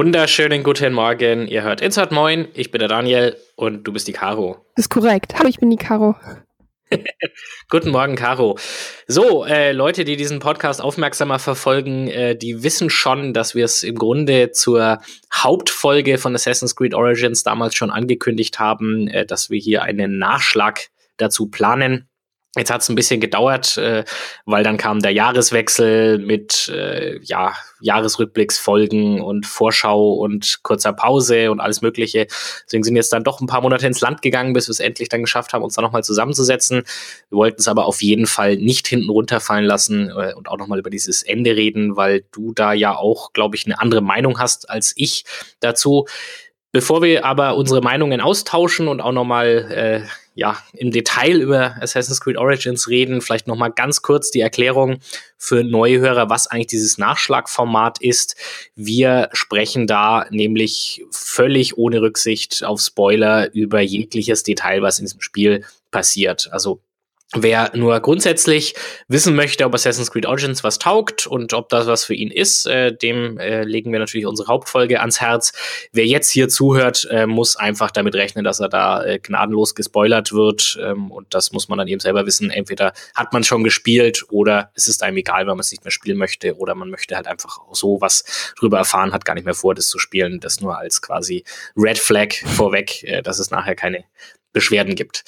wunderschönen guten Morgen. Ihr hört Insert Moin. Ich bin der Daniel und du bist die Caro. Das ist korrekt. Hallo, ich bin die Caro. Guten Morgen, Caro. So, Leute, die diesen Podcast aufmerksamer verfolgen, die wissen schon, dass wir es im Grunde zur Hauptfolge von Assassin's Creed Origins damals schon angekündigt haben, dass wir hier einen Nachschlag dazu planen. Jetzt hat es ein bisschen gedauert, weil dann kam der Jahreswechsel mit Jahresrückblicksfolgen und Vorschau und kurzer Pause und alles Mögliche. Deswegen sind jetzt dann doch ein paar Monate ins Land gegangen, bis wir es endlich dann geschafft haben, uns da nochmal zusammenzusetzen. Wir wollten es aber auf jeden Fall nicht hinten runterfallen lassen und auch nochmal über dieses Ende reden, weil du da ja auch, glaube ich, eine andere Meinung hast als ich dazu. Bevor wir aber unsere Meinungen austauschen und auch nochmal im Detail über Assassin's Creed Origins reden, vielleicht nochmal ganz kurz die Erklärung für neue Hörer, was eigentlich dieses Nachschlagformat ist. Wir sprechen da nämlich völlig ohne Rücksicht auf Spoiler über jegliches Detail, was in diesem Spiel passiert. Also wer nur grundsätzlich wissen möchte, ob Assassin's Creed Origins was taugt und ob das was für ihn ist, dem legen wir natürlich unsere Hauptfolge ans Herz. Wer jetzt hier zuhört, muss einfach damit rechnen, dass er da gnadenlos gespoilert wird. Und das muss man dann eben selber wissen. Entweder hat man schon gespielt oder es ist einem egal, wenn man es nicht mehr spielen möchte. Oder man möchte halt einfach so was drüber erfahren, hat gar nicht mehr vor, das zu spielen. Das nur als quasi Red Flag vorweg, dass es nachher keine Beschwerden gibt.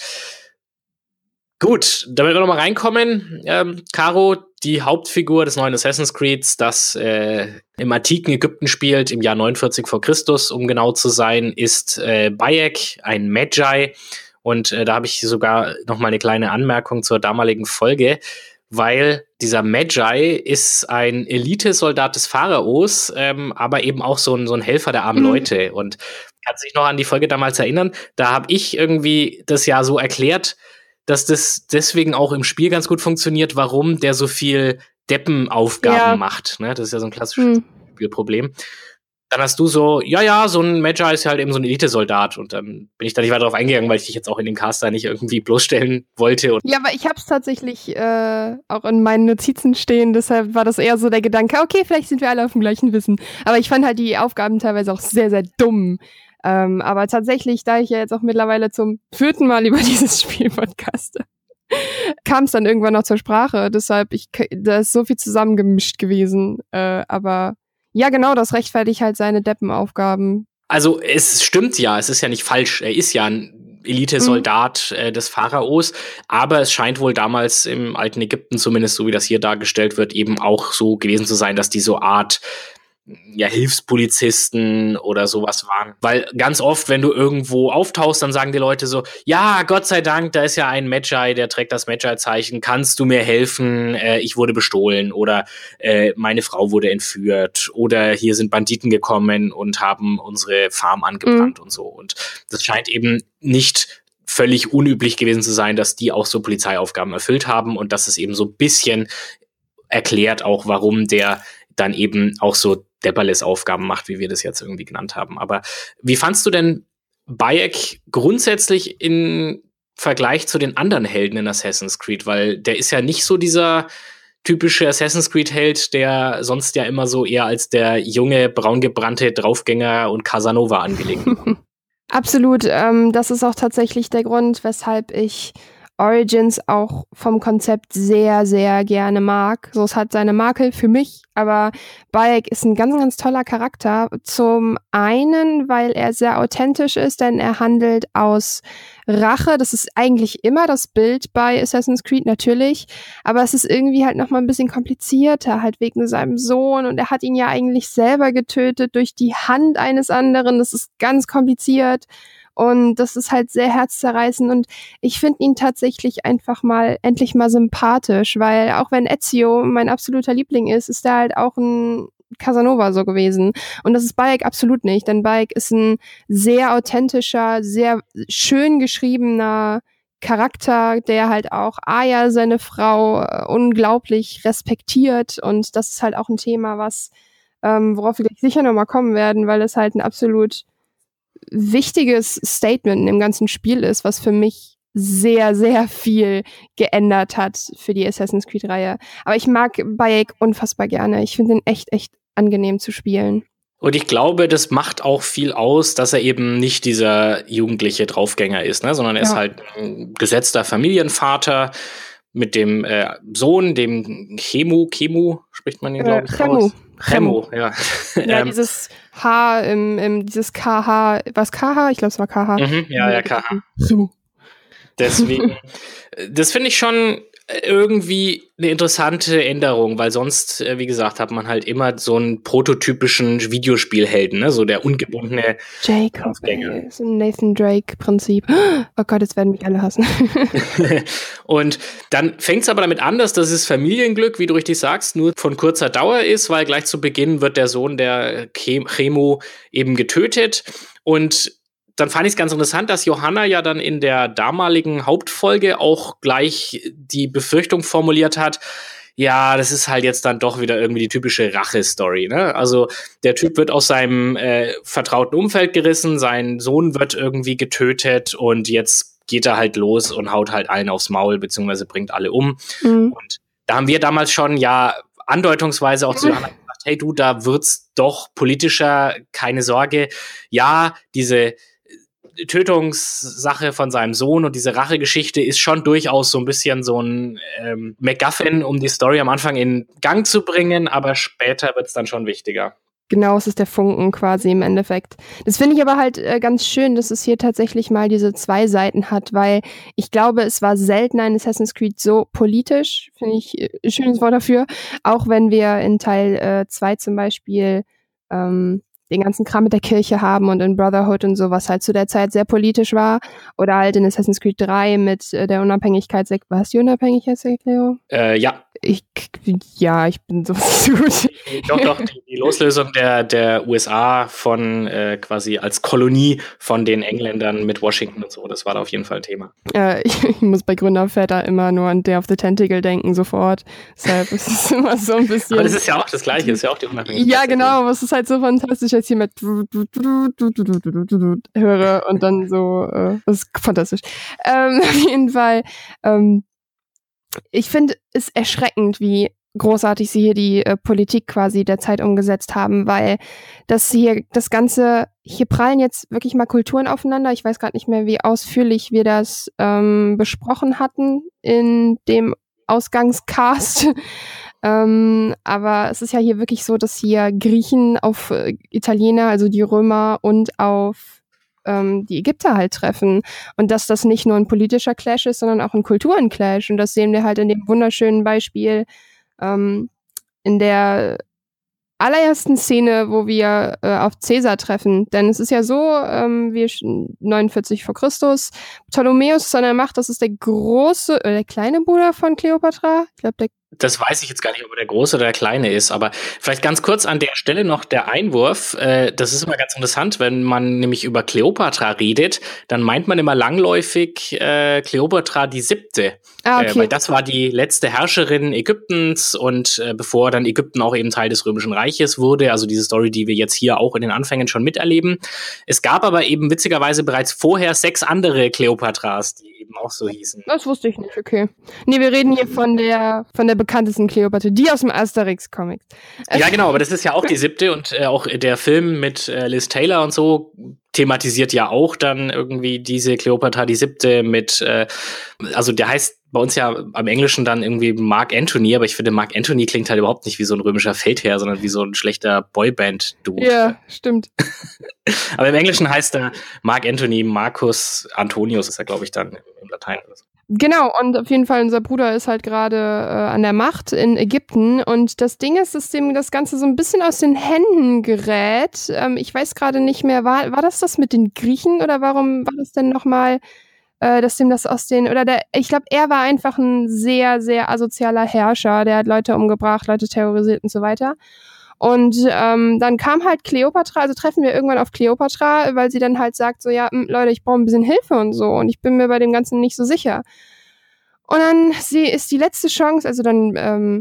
Gut, damit wir nochmal reinkommen, Caro, die Hauptfigur des neuen Assassin's Creeds, das im antiken Ägypten spielt, im Jahr 49 vor Christus, um genau zu sein, ist Bayek, ein Magi. Und da habe ich sogar nochmal eine kleine Anmerkung zur damaligen Folge, weil dieser Magi ist ein Elitesoldat des Pharaos, aber eben auch so ein Helfer der armen Leute. Und kann sich noch an die Folge damals erinnern, da habe ich irgendwie das ja so erklärt, dass das deswegen auch im Spiel ganz gut funktioniert, warum der so viel Deppenaufgaben macht. Ne? Das ist ja so ein klassisches Spielproblem. Dann hast du so ein Magi ist halt eben so ein Elitesoldat. Und dann bin ich da nicht weiter drauf eingegangen, weil ich dich jetzt auch in dem Cast da nicht irgendwie bloßstellen wollte. Ja, aber ich habe es tatsächlich auch in meinen Notizen stehen. Deshalb war das eher so der Gedanke, okay, vielleicht sind wir alle auf dem gleichen Wissen. Aber ich fand halt die Aufgaben teilweise auch sehr, sehr dumm. Aber tatsächlich, da ich ja jetzt auch mittlerweile zum 4. Mal über dieses Spiel podcaste, kam es dann irgendwann noch zur Sprache. Deshalb, da ist so viel zusammengemischt gewesen. Aber ja, genau, das rechtfertigt halt seine Deppenaufgaben. Also es stimmt ja, es ist ja nicht falsch. Er ist ja ein Elitesoldat des Pharaos, aber es scheint wohl damals im alten Ägypten, zumindest so wie das hier dargestellt wird, eben auch so gewesen zu sein, dass die so Art Hilfspolizisten oder sowas waren. Weil ganz oft, wenn du irgendwo auftauchst, dann sagen die Leute so, ja, Gott sei Dank, da ist ja ein Magi, der trägt das Magi-Zeichen, kannst du mir helfen? Ich wurde bestohlen oder meine Frau wurde entführt oder hier sind Banditen gekommen und haben unsere Farm angebrannt und so. Und das scheint eben nicht völlig unüblich gewesen zu sein, dass die auch so Polizeiaufgaben erfüllt haben und dass es eben so ein bisschen erklärt auch, warum der dann eben auch so Depperles-Aufgaben macht, wie wir das jetzt irgendwie genannt haben. Aber wie fandst du denn Bayek grundsätzlich im Vergleich zu den anderen Helden in Assassin's Creed? Weil der ist ja nicht so dieser typische Assassin's Creed-Held, der sonst ja immer so eher als der junge, braungebrannte Draufgänger und Casanova angelegt wird. Absolut. Das ist auch tatsächlich der Grund, weshalb ich Origins auch vom Konzept sehr, sehr gerne mag. So, es hat seine Makel für mich, aber Bayek ist ein ganz, ganz toller Charakter. Zum einen, weil er sehr authentisch ist, denn er handelt aus Rache. Das ist eigentlich immer das Bild bei Assassin's Creed, natürlich. Aber es ist irgendwie halt nochmal ein bisschen komplizierter, halt wegen seinem Sohn. Und er hat ihn ja eigentlich selber getötet durch die Hand eines anderen. Das ist ganz kompliziert. Und das ist halt sehr herzzerreißend und ich finde ihn tatsächlich endlich mal sympathisch, weil auch wenn Ezio mein absoluter Liebling ist er halt auch ein Casanova so gewesen. Und das ist Bayek absolut nicht, denn Bayek ist ein sehr authentischer, sehr schön geschriebener Charakter, der halt auch Aya, seine Frau, unglaublich respektiert und das ist halt auch ein Thema, worauf wir gleich sicher nochmal kommen werden, weil es halt ein absolut wichtiges Statement in dem ganzen Spiel ist, was für mich sehr, sehr viel geändert hat für die Assassin's Creed-Reihe. Aber ich mag Bayek unfassbar gerne. Ich finde ihn echt, echt angenehm zu spielen. Und ich glaube, das macht auch viel aus, dass er eben nicht dieser jugendliche Draufgänger ist, ne? Sondern er ist halt ein gesetzter Familienvater mit dem Sohn, dem Chemu spricht man ihn, glaube ich, aus. Chemu, ja. Ja, dieses H dieses KH, was KH? Ich glaube, es war KH. Ja, KH. Deswegen, das finde ich schon irgendwie eine interessante Änderung, weil sonst, wie gesagt, hat man halt immer so einen prototypischen Videospielhelden, ne? So der ungebundene Jacob, so ein Nathan Drake-Prinzip. Oh Gott, jetzt werden mich alle hassen. Und dann fängt es aber damit an, dass das Familienglück, wie du richtig sagst, nur von kurzer Dauer ist, weil gleich zu Beginn wird der Sohn der Chemo eben getötet. Und dann fand ich es ganz interessant, dass Johanna ja dann in der damaligen Hauptfolge auch gleich die Befürchtung formuliert hat, ja, das ist halt jetzt dann doch wieder irgendwie die typische Rache-Story, ne? Also der Typ wird aus seinem vertrauten Umfeld gerissen, sein Sohn wird irgendwie getötet und jetzt geht er halt los und haut halt allen aufs Maul, beziehungsweise bringt alle um. Und da haben wir damals schon ja andeutungsweise auch zu Johanna gesagt, hey du, da wird's doch politischer, keine Sorge. Ja, diese Tötungssache von seinem Sohn und diese Rachegeschichte ist schon durchaus so ein bisschen so ein MacGuffin, um die Story am Anfang in Gang zu bringen, aber später wird es dann schon wichtiger. Genau, es ist der Funken quasi im Endeffekt. Das finde ich aber halt ganz schön, dass es hier tatsächlich mal diese zwei Seiten hat, weil ich glaube, es war selten ein Assassin's Creed so politisch, finde ich ein schönes Wort dafür, auch wenn wir in Teil 2 zum Beispiel den ganzen Kram mit der Kirche haben und in Brotherhood und so, was halt zu der Zeit sehr politisch war. Oder halt in Assassin's Creed 3 mit der Unabhängigkeitserklärung. War es die Unabhängigkeitserklärung? Ja. Ich bin so gut. Doch, die Loslösung der USA von quasi als Kolonie von den Engländern mit Washington und so, das war da auf jeden Fall ein Thema. Ich muss bei Gründerväter immer nur an Day of the Tentacle denken, sofort. Deshalb ist es immer so ein bisschen... Aber das ist ja auch das Gleiche, ist ja auch die Unabhängigkeit. Ja, genau, aber es ist halt so fantastisch, als ich hier mit höre und dann so, das ist fantastisch. Auf jeden Fall, ich finde es erschreckend, wie großartig sie hier die Politik quasi der Zeit umgesetzt haben, weil das Ganze, hier prallen jetzt wirklich mal Kulturen aufeinander. Ich weiß gerade nicht mehr, wie ausführlich wir das besprochen hatten in dem Ausgangscast. Aber es ist ja hier wirklich so, dass hier Griechen auf Italiener, also die Römer und auf die Ägypter halt treffen. Und dass das nicht nur ein politischer Clash ist, sondern auch ein Kulturenclash. Und das sehen wir halt in dem wunderschönen Beispiel in der allerersten Szene, wo wir auf Caesar treffen. Denn es ist ja so, wir 49 vor Christus, Ptolemäus ist an der Macht, das ist der der kleine Bruder von Kleopatra. Ich glaube, das weiß ich jetzt gar nicht, ob er der große oder der kleine ist, aber vielleicht ganz kurz an der Stelle noch der Einwurf. Das ist immer ganz interessant, wenn man nämlich über Kleopatra redet, dann meint man immer langläufig Kleopatra die 7. Okay. Weil das war die letzte Herrscherin Ägyptens und bevor dann Ägypten auch eben Teil des Römischen Reiches wurde, also diese Story, die wir jetzt hier auch in den Anfängen schon miterleben. Es gab aber eben witzigerweise bereits vorher 6 andere Kleopatras, die eben auch so hießen. Das wusste ich nicht, okay. Nee, wir reden hier von der bekanntesten Kleopatra, die aus dem Asterix-Comics. Ja, genau, aber das ist ja auch die 7. und auch der Film mit Liz Taylor und so thematisiert ja auch dann irgendwie diese Kleopatra die 7. mit, also der heißt bei uns ja am Englischen dann irgendwie Mark Antony, aber ich finde, Mark Antony klingt halt überhaupt nicht wie so ein römischer Feldherr, sondern wie so ein schlechter Boyband-Dude. Ja, stimmt. Aber im Englischen heißt er Mark Antony, Marcus Antonius ist er, glaube ich, dann im Latein oder so. Genau, und auf jeden Fall unser Bruder ist halt gerade an der Macht in Ägypten und das Ding ist, dass dem das Ganze so ein bisschen aus den Händen gerät. Ich weiß gerade nicht mehr, war das mit den Griechen oder warum war das denn nochmal, dass dem das aus den, ich glaube, er war einfach ein sehr, sehr asozialer Herrscher, der hat Leute umgebracht, Leute terrorisiert und so weiter. Und dann kam halt Kleopatra, also treffen wir irgendwann auf Kleopatra, weil sie dann halt sagt so, ja, Leute, ich brauche ein bisschen Hilfe und so und ich bin mir bei dem Ganzen nicht so sicher. Und dann ist die letzte Chance, also dann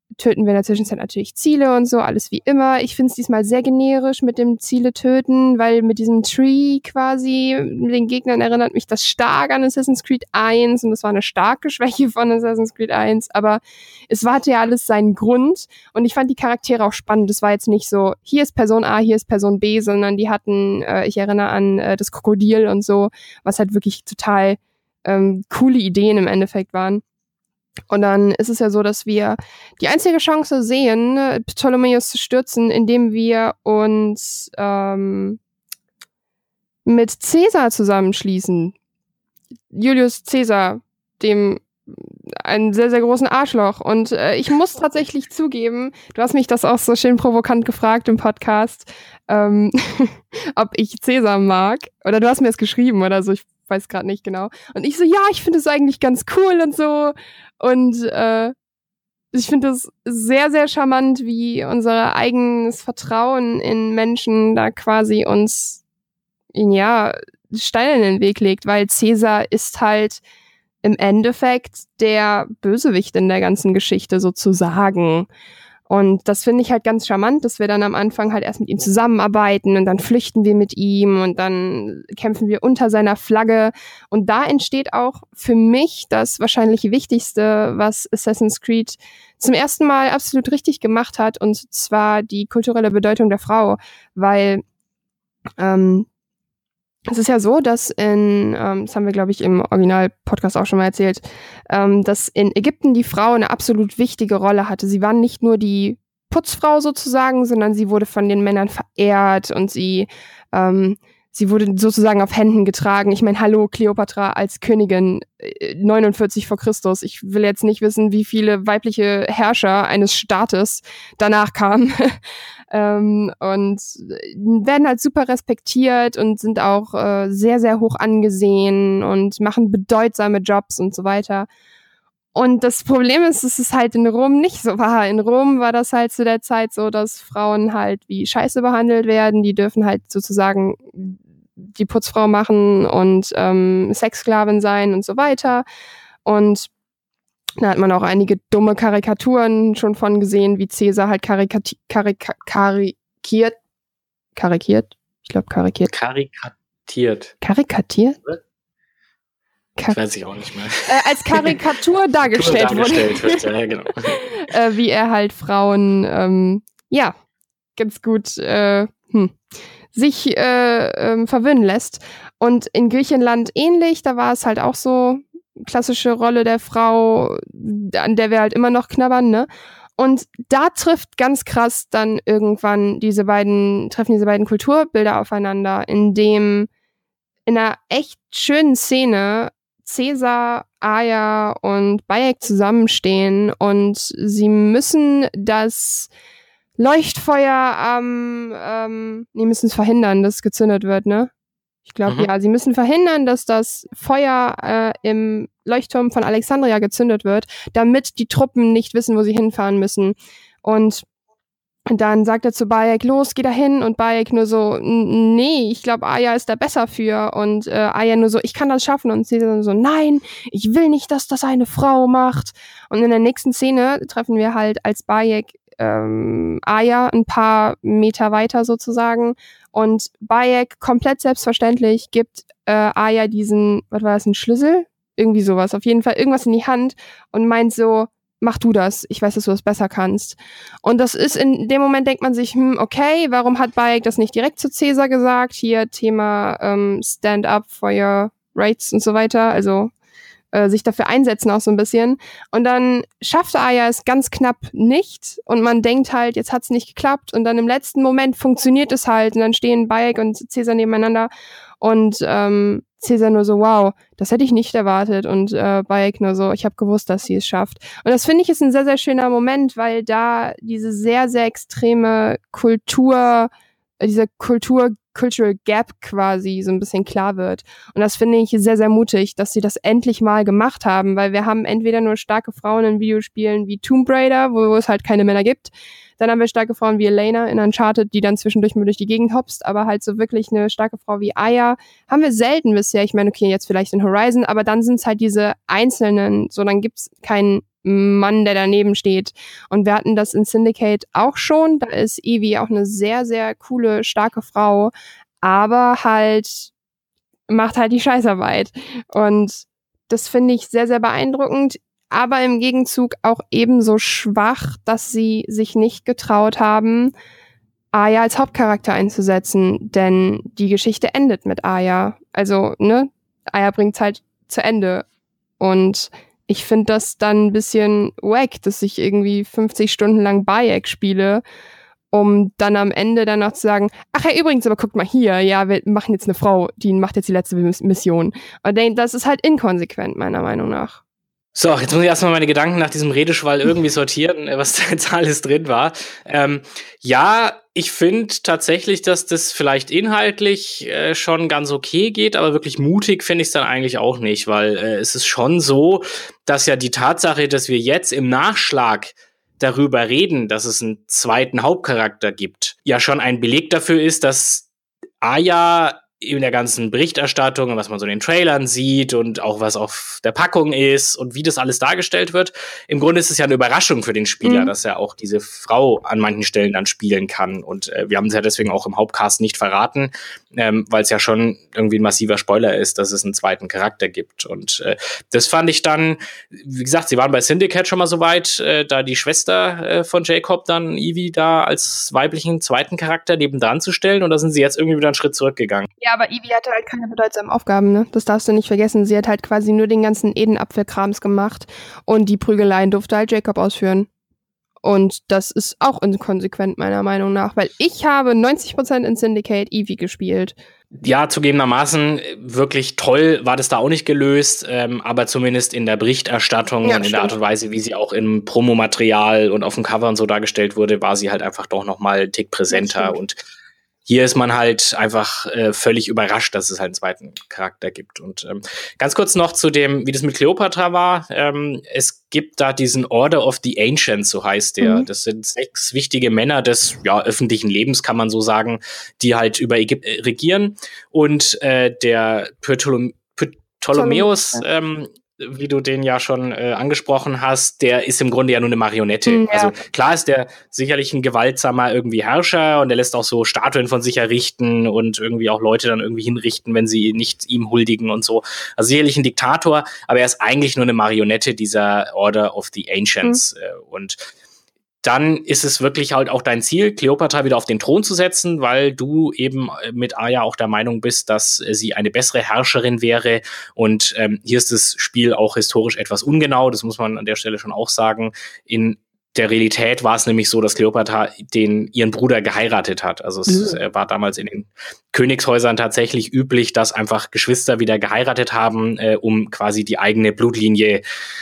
töten wir in der Zwischenzeit natürlich Ziele und so, alles wie immer. Ich finde es diesmal sehr generisch mit dem Ziele töten, weil mit diesem Tree quasi, mit den Gegnern erinnert mich das stark an Assassin's Creed 1 und das war eine starke Schwäche von Assassin's Creed 1, aber es hatte ja alles seinen Grund und ich fand die Charaktere auch spannend. Es war jetzt nicht so, hier ist Person A, hier ist Person B, sondern die hatten, ich erinnere an das Krokodil und so, was halt wirklich total coole Ideen im Endeffekt waren. Und dann ist es ja so, dass wir die einzige Chance sehen, Ptolemäus zu stürzen, indem wir uns mit Caesar zusammenschließen. Julius Caesar, dem einen sehr, sehr großen Arschloch. Und ich muss tatsächlich zugeben, du hast mich das auch so schön provokant gefragt im Podcast, ob ich Caesar mag. Oder du hast mir es geschrieben oder so, ich weiß gerade nicht genau. Und ich so, ja, ich finde es eigentlich ganz cool und so. Und ich finde es sehr, sehr charmant, wie unser eigenes Vertrauen in Menschen da quasi uns, ja, Steine in den Weg legt, weil Caesar ist halt im Endeffekt der Bösewicht in der ganzen Geschichte sozusagen. Und das finde ich halt ganz charmant, dass wir dann am Anfang halt erst mit ihm zusammenarbeiten und dann flüchten wir mit ihm und dann kämpfen wir unter seiner Flagge. Und da entsteht auch für mich das wahrscheinlich Wichtigste, was Assassin's Creed zum ersten Mal absolut richtig gemacht hat, und zwar die kulturelle Bedeutung der Frau. Weil es ist ja so, dass das haben wir, glaube ich, im Original-Podcast auch schon mal erzählt, dass in Ägypten die Frau eine absolut wichtige Rolle hatte. Sie war nicht nur die Putzfrau sozusagen, sondern sie wurde von den Männern verehrt und sie wurde sozusagen auf Händen getragen. Ich meine, hallo, Kleopatra als Königin 49 vor Christus. Ich will jetzt nicht wissen, wie viele weibliche Herrscher eines Staates danach kamen. Und werden halt super respektiert und sind auch sehr, sehr hoch angesehen und machen bedeutsame Jobs und so weiter. Und das Problem ist, dass es halt in Rom nicht so war. In Rom war das halt zu der Zeit so, dass Frauen halt wie Scheiße behandelt werden. Die dürfen halt sozusagen die Putzfrau machen und Sexsklavin sein und so weiter. Und da hat man auch einige dumme Karikaturen schon von gesehen, wie Caesar halt karikiert. Ich glaube, karikiert. Karikatiert? Ich weiß ich auch nicht mehr. Als Karikatur dargestellt wird. Ja, genau. Wie er halt Frauen, ja, ganz gut sich verwöhnen lässt. Und in Griechenland ähnlich, da war es halt auch so, klassische Rolle der Frau, an der wir halt immer noch knabbern, ne? Und da trifft ganz krass dann irgendwann diese beiden Kulturbilder aufeinander, in dem in einer echt schönen Szene Caesar, Aia und Bayek zusammenstehen und sie müssen das Leuchtfeuer müssen es verhindern, dass es gezündet wird, ne? Ich glaube, ja, sie müssen verhindern, dass das Feuer im Leuchtturm von Alexandria gezündet wird, damit die Truppen nicht wissen, wo sie hinfahren müssen. Und dann sagt er zu Bayek, los, geh da hin. Und Bayek nur so, nee, ich glaube, Aia ist da besser für. Und Aia nur so, ich kann das schaffen. Und Caesar so, nein, ich will nicht, dass das eine Frau macht. Und in der nächsten Szene treffen wir halt als Bayek Aia ein paar Meter weiter sozusagen. Und Bayek, komplett selbstverständlich, gibt Aia diesen, was war das, ein Schlüssel? Irgendwie sowas, auf jeden Fall irgendwas in die Hand und meint so, mach du das, ich weiß, dass du das besser kannst. Und das ist, in dem Moment denkt man sich, okay, warum hat Bayek das nicht direkt zu Caesar gesagt? Hier Thema Stand up for your rights und so weiter, also sich dafür einsetzen auch so ein bisschen. Und dann schaffte Aia es ganz knapp nicht und man denkt halt, jetzt hat's nicht geklappt und dann im letzten Moment funktioniert es halt und dann stehen Bayek und Caesar nebeneinander und Caesar nur so, wow, das hätte ich nicht erwartet und Bayek nur so, ich habe gewusst, dass sie es schafft. Und das finde ich ist ein sehr, sehr schöner Moment, weil da diese sehr, sehr extreme Cultural Gap quasi so ein bisschen klar wird. Und das finde ich sehr, sehr mutig, dass sie das endlich mal gemacht haben, weil wir haben entweder nur starke Frauen in Videospielen wie Tomb Raider, wo es halt keine Männer gibt. Dann haben wir starke Frauen wie Elena in Uncharted, die dann zwischendurch mal durch die Gegend hopst, aber halt so wirklich eine starke Frau wie Aya haben wir selten bisher. Ich meine, okay, jetzt vielleicht in Horizon, aber dann sind es halt diese einzelnen, so dann gibt's keinen Mann, der daneben steht. Und wir hatten das in Syndicate auch schon. Da ist Evie auch eine sehr, sehr coole, starke Frau, aber halt macht halt die Scheißarbeit. Und das finde ich sehr, sehr beeindruckend, aber im Gegenzug auch ebenso schwach, dass sie sich nicht getraut haben, Arya als Hauptcharakter einzusetzen, denn die Geschichte endet mit Arya. Also, ne, Arya bringt's halt zu Ende. Und ich finde das dann ein bisschen wack, dass ich irgendwie 50 Stunden lang Bayek spiele, um dann am Ende dann noch zu sagen, ach ja, übrigens, aber guckt mal hier, ja, wir machen jetzt eine Frau, die macht jetzt die letzte Mission. Und das ist halt inkonsequent, meiner Meinung nach. So, jetzt muss ich erstmal meine Gedanken nach diesem Redeschwall irgendwie sortieren, was da jetzt alles drin war. Ja, ich finde tatsächlich, dass das vielleicht inhaltlich schon ganz okay geht, aber wirklich mutig finde ich es dann eigentlich auch nicht, weil es ist schon so, dass ja die Tatsache, dass wir jetzt im Nachschlag darüber reden, dass es einen zweiten Hauptcharakter gibt, ja schon ein Beleg dafür ist, dass Arya in der ganzen Berichterstattung, was man so in den Trailern sieht und auch was auf der Packung ist und wie das alles dargestellt wird. Im Grunde ist es ja eine Überraschung für den Spieler, dass er auch diese Frau an manchen Stellen dann spielen kann. Und wir haben es ja deswegen auch im Hauptcast nicht verraten, weil es ja schon irgendwie ein massiver Spoiler ist, dass es einen zweiten Charakter gibt. Und das fand ich dann, wie gesagt, sie waren bei Syndicate schon mal so weit, da die Schwester von Jacob dann Evie da als weiblichen zweiten Charakter nebendran zu stellen. Und da sind sie jetzt irgendwie wieder einen Schritt zurückgegangen. Ja, aber Evie hatte halt keine bedeutsamen Aufgaben, ne? Das darfst du nicht vergessen. Sie hat halt quasi nur den ganzen Edenapfelkrams gemacht und die Prügeleien durfte halt Jacob ausführen. Und das ist auch inkonsequent, meiner Meinung nach, weil ich habe 90% in Syndicate Evie gespielt. Ja, zugegebenermaßen wirklich toll war das da auch nicht gelöst, aber zumindest in der Berichterstattung und in der Art und Weise, wie sie auch im Promomaterial und auf dem Cover und so dargestellt wurde, war sie halt einfach doch noch mal einen Tick präsenter. Und hier ist man halt einfach völlig überrascht, dass es halt einen zweiten Charakter gibt. Und ganz kurz noch zu dem, wie das mit Kleopatra war. Es gibt da diesen Order of the Ancients, so heißt der. Das sind 6 wichtige Männer des öffentlichen Lebens, kann man so sagen, die halt über Ägypten regieren. Und der Ptolemäus, wie du den ja schon angesprochen hast, der ist im Grunde ja nur eine Marionette. Ja. Also klar ist der sicherlich ein gewaltsamer irgendwie Herrscher und der lässt auch so Statuen von sich errichten und irgendwie auch Leute dann irgendwie hinrichten, wenn sie nicht ihm huldigen und so. Also sicherlich ein Diktator, aber er ist eigentlich nur eine Marionette dieser Order of the Ancients. Und dann ist es wirklich halt auch dein Ziel, Kleopatra wieder auf den Thron zu setzen, weil du eben mit Arya auch der Meinung bist, dass sie eine bessere Herrscherin wäre. Und hier ist das Spiel auch historisch etwas ungenau, das muss man an der Stelle schon auch sagen. In der Realität war es nämlich so, dass Kleopatra ihren Bruder geheiratet hat. Also es war damals in den Königshäusern tatsächlich üblich, dass einfach Geschwister wieder geheiratet haben, um quasi die eigene Blutlinie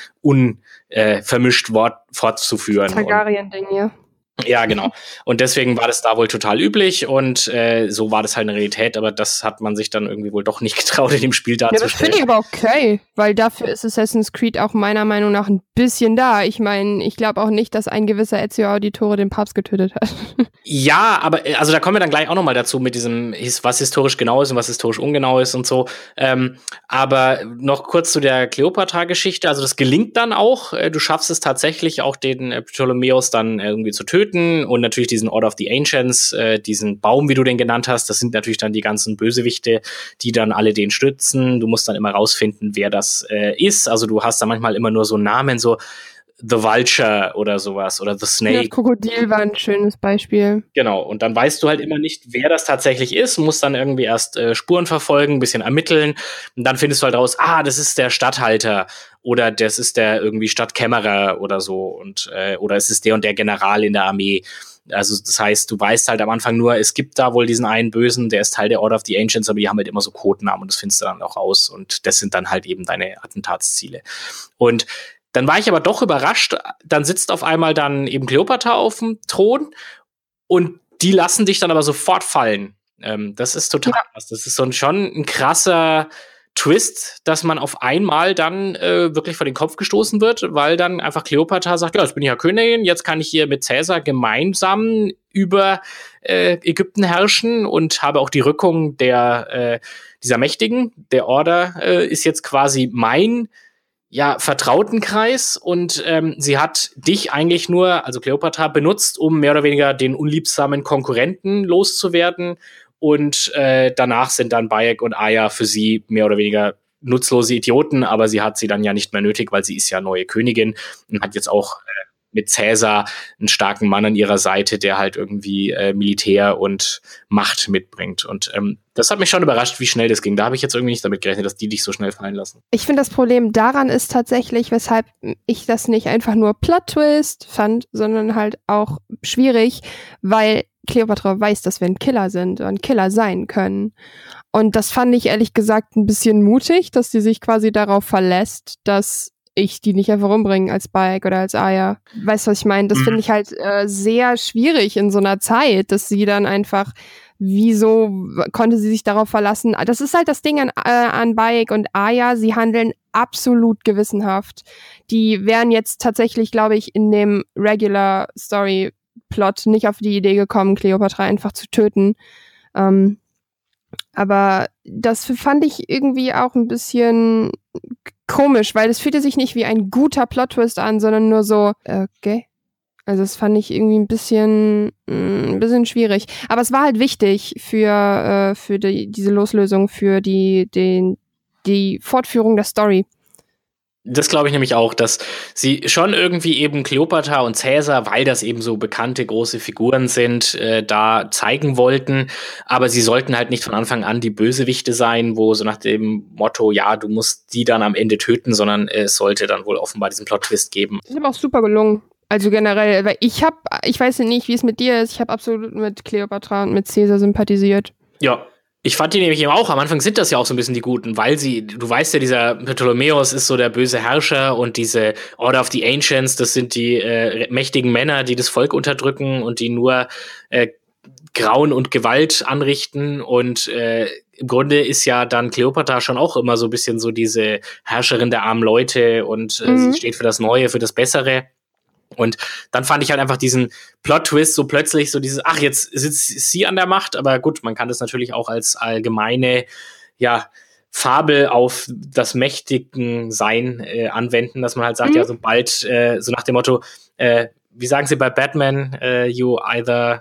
vermischt fortzuführen. Targaryen-Ding, ja. Ja, genau. Und deswegen war das da wohl total üblich und so war das halt in der Realität, aber das hat man sich dann irgendwie wohl doch nicht getraut, in dem Spiel darzustellen. Ja, das finde ich aber okay, weil dafür ist Assassin's Creed auch meiner Meinung nach ein bisschen da. Ich meine, ich glaube auch nicht, dass ein gewisser Ezio Auditore den Papst getötet hat. Ja, aber also da kommen wir dann gleich auch nochmal dazu mit diesem, was historisch genau ist und was historisch ungenau ist und so. Aber noch kurz zu der Kleopatra-Geschichte. Also das gelingt dann auch. Du schaffst es tatsächlich auch, den Ptolemäus dann irgendwie zu töten. Und natürlich diesen Order of the Ancients, diesen Baum, wie du den genannt hast, das sind natürlich dann die ganzen Bösewichte, die dann alle den stützen. Du musst dann immer rausfinden, wer das ist. Also du hast da manchmal immer nur so Namen, so The Vulture oder sowas oder The Snake. Das Krokodil war ein schönes Beispiel. Genau, und dann weißt du halt immer nicht, wer das tatsächlich ist, musst dann irgendwie erst Spuren verfolgen, ein bisschen ermitteln und dann findest du halt raus, das ist der Statthalter oder das ist der irgendwie Stadtkämmerer oder so und oder es ist der und der General in der Armee. Also das heißt, du weißt halt am Anfang nur, es gibt da wohl diesen einen Bösen, der ist Teil der Order of the Ancients, aber die haben halt immer so Codenamen und das findest du dann auch raus und das sind dann halt eben deine Attentatsziele. Und dann war ich aber doch überrascht, dann sitzt auf einmal dann eben Kleopatra auf dem Thron und die lassen dich dann aber sofort fallen. Das ist total krass. Das ist schon ein krasser Twist, dass man auf einmal dann wirklich vor den Kopf gestoßen wird, weil dann einfach Kleopatra sagt, ja, jetzt bin ich ja Königin, jetzt kann ich hier mit Caesar gemeinsam über Ägypten herrschen und habe auch die Rückung dieser Mächtigen. Der Order ist jetzt quasi mein Vertrautenkreis und sie hat dich eigentlich nur, also Kleopatra, benutzt, um mehr oder weniger den unliebsamen Konkurrenten loszuwerden. Und danach sind dann Bayek und Aya für sie mehr oder weniger nutzlose Idioten, aber sie hat sie dann ja nicht mehr nötig, weil sie ist ja neue Königin und hat jetzt auch mit Caesar einen starken Mann an ihrer Seite, der halt irgendwie Militär und Macht mitbringt. Und das hat mich schon überrascht, wie schnell das ging. Da habe ich jetzt irgendwie nicht damit gerechnet, dass die dich so schnell fallen lassen. Ich finde, das Problem daran ist tatsächlich, weshalb ich das nicht einfach nur Plot-Twist fand, sondern halt auch schwierig, weil Kleopatra weiß, dass wir ein Killer sind und Killer sein können. Und das fand ich ehrlich gesagt ein bisschen mutig, dass sie sich quasi darauf verlässt, dass ich die nicht einfach umbringen als Bayek oder als Aya. Weißt du, was ich meine? Das finde ich halt sehr schwierig in so einer Zeit, dass sie dann einfach, wieso konnte sie sich darauf verlassen? Das ist halt das Ding an Bayek und Aya, sie handeln absolut gewissenhaft. Die wären jetzt tatsächlich, glaube ich, in dem Regular Story Plot nicht auf die Idee gekommen, Kleopatra einfach zu töten. Aber das fand ich irgendwie auch ein bisschen komisch, weil es fühlte sich nicht wie ein guter Plot-Twist an, sondern nur so, okay. Also das fand ich irgendwie ein bisschen schwierig. Aber es war halt wichtig für diese Loslösung, für die Fortführung der Story. Das glaube ich nämlich auch, dass sie schon irgendwie eben Kleopatra und Caesar, weil das eben so bekannte große Figuren sind, da zeigen wollten. Aber sie sollten halt nicht von Anfang an die Bösewichte sein, wo so nach dem Motto, ja, du musst die dann am Ende töten, sondern es sollte dann wohl offenbar diesen Plot-Twist geben. Das ist aber auch super gelungen. Also generell, weil ich weiß nicht, wie es mit dir ist, ich habe absolut mit Kleopatra und mit Caesar sympathisiert. Ja. Ich fand die nämlich eben auch, am Anfang sind das ja auch so ein bisschen die Guten, weil du weißt ja, dieser Ptolemäus ist so der böse Herrscher und diese Order of the Ancients, das sind die mächtigen Männer, die das Volk unterdrücken und die nur Grauen und Gewalt anrichten und im Grunde ist ja dann Kleopatra schon auch immer so ein bisschen so diese Herrscherin der armen Leute und sie steht für das Neue, für das Bessere. Und dann fand ich halt einfach diesen Plot-Twist so plötzlich, so dieses, ach, jetzt sitzt sie an der Macht, aber gut, man kann das natürlich auch als allgemeine, Fabel auf das mächtigen Sein anwenden, dass man halt sagt, ja, sobald, so nach dem Motto, wie sagen sie bei Batman, you either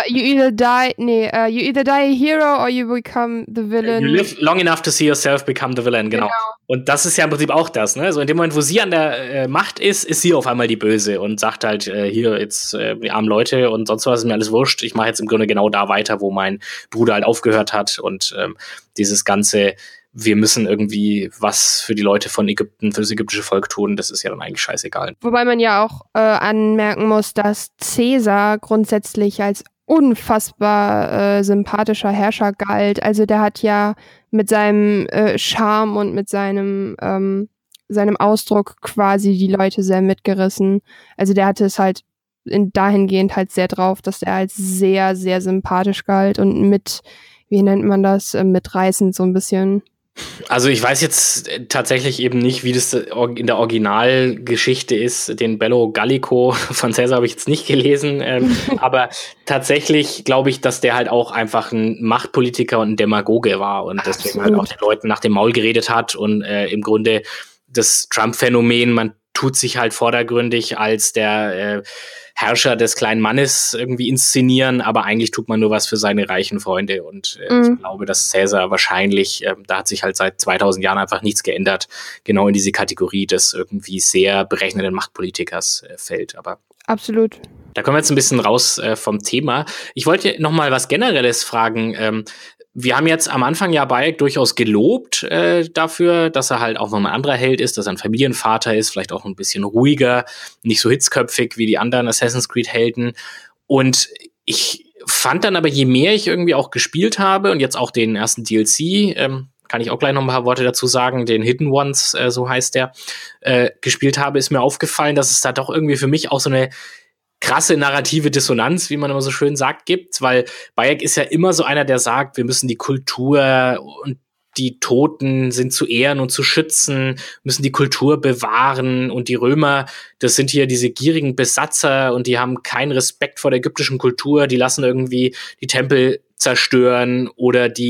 die a hero or you become the villain. You live long enough to see yourself become the villain, genau. Und das ist ja im Prinzip auch das, ne? So in dem Moment, wo sie an der Macht ist sie auf einmal die Böse und sagt halt, hier, jetzt die armen Leute und sonst was ist mir alles wurscht. Ich mache jetzt im Grunde genau da weiter, wo mein Bruder halt aufgehört hat und dieses ganze wir müssen irgendwie was für die Leute von Ägypten, für das ägyptische Volk tun, das ist ja dann eigentlich scheißegal. Wobei man ja auch anmerken muss, dass Caesar grundsätzlich als unfassbar sympathischer Herrscher galt. Also der hat ja mit seinem Charme und mit seinem Ausdruck quasi die Leute sehr mitgerissen. Also der hatte es halt dahingehend halt sehr drauf, dass er als sehr, sehr sympathisch galt und mit, wie nennt man das, mitreißend so ein bisschen. Also ich weiß jetzt tatsächlich eben nicht, wie das in der Originalgeschichte ist. Den Bello Gallico von Caesar habe ich jetzt nicht gelesen. Aber tatsächlich glaube ich, dass der halt auch einfach ein Machtpolitiker und ein Demagoge war und deswegen halt auch den Leuten nach dem Maul geredet hat. Und im Grunde das Trump-Phänomen, man tut sich halt vordergründig als der Herrscher des kleinen Mannes irgendwie inszenieren, aber eigentlich tut man nur was für seine reichen Freunde und ich glaube, dass Caesar wahrscheinlich, da hat sich halt seit 2000 Jahren einfach nichts geändert, genau in diese Kategorie des irgendwie sehr berechnenden Machtpolitikers fällt, aber absolut. Da kommen wir jetzt ein bisschen raus vom Thema. Ich wollte noch mal was Generelles fragen. Wir haben jetzt am Anfang ja Bayek durchaus gelobt dafür, dass er halt auch noch ein anderer Held ist, dass er ein Familienvater ist, vielleicht auch ein bisschen ruhiger, nicht so hitzköpfig wie die anderen Assassin's Creed-Helden. Und ich fand dann aber, je mehr ich irgendwie auch gespielt habe und jetzt auch den ersten DLC, kann ich auch gleich noch ein paar Worte dazu sagen, den Hidden Ones, so heißt der, gespielt habe, ist mir aufgefallen, dass es da doch irgendwie für mich auch so eine krasse narrative Dissonanz, wie man immer so schön sagt, gibt, weil Bayek ist ja immer so einer, der sagt, wir müssen die Kultur und die Toten sind zu ehren und zu schützen, müssen die Kultur bewahren und die Römer, das sind hier diese gierigen Besatzer und die haben keinen Respekt vor der ägyptischen Kultur, die lassen irgendwie die Tempel zerstören oder die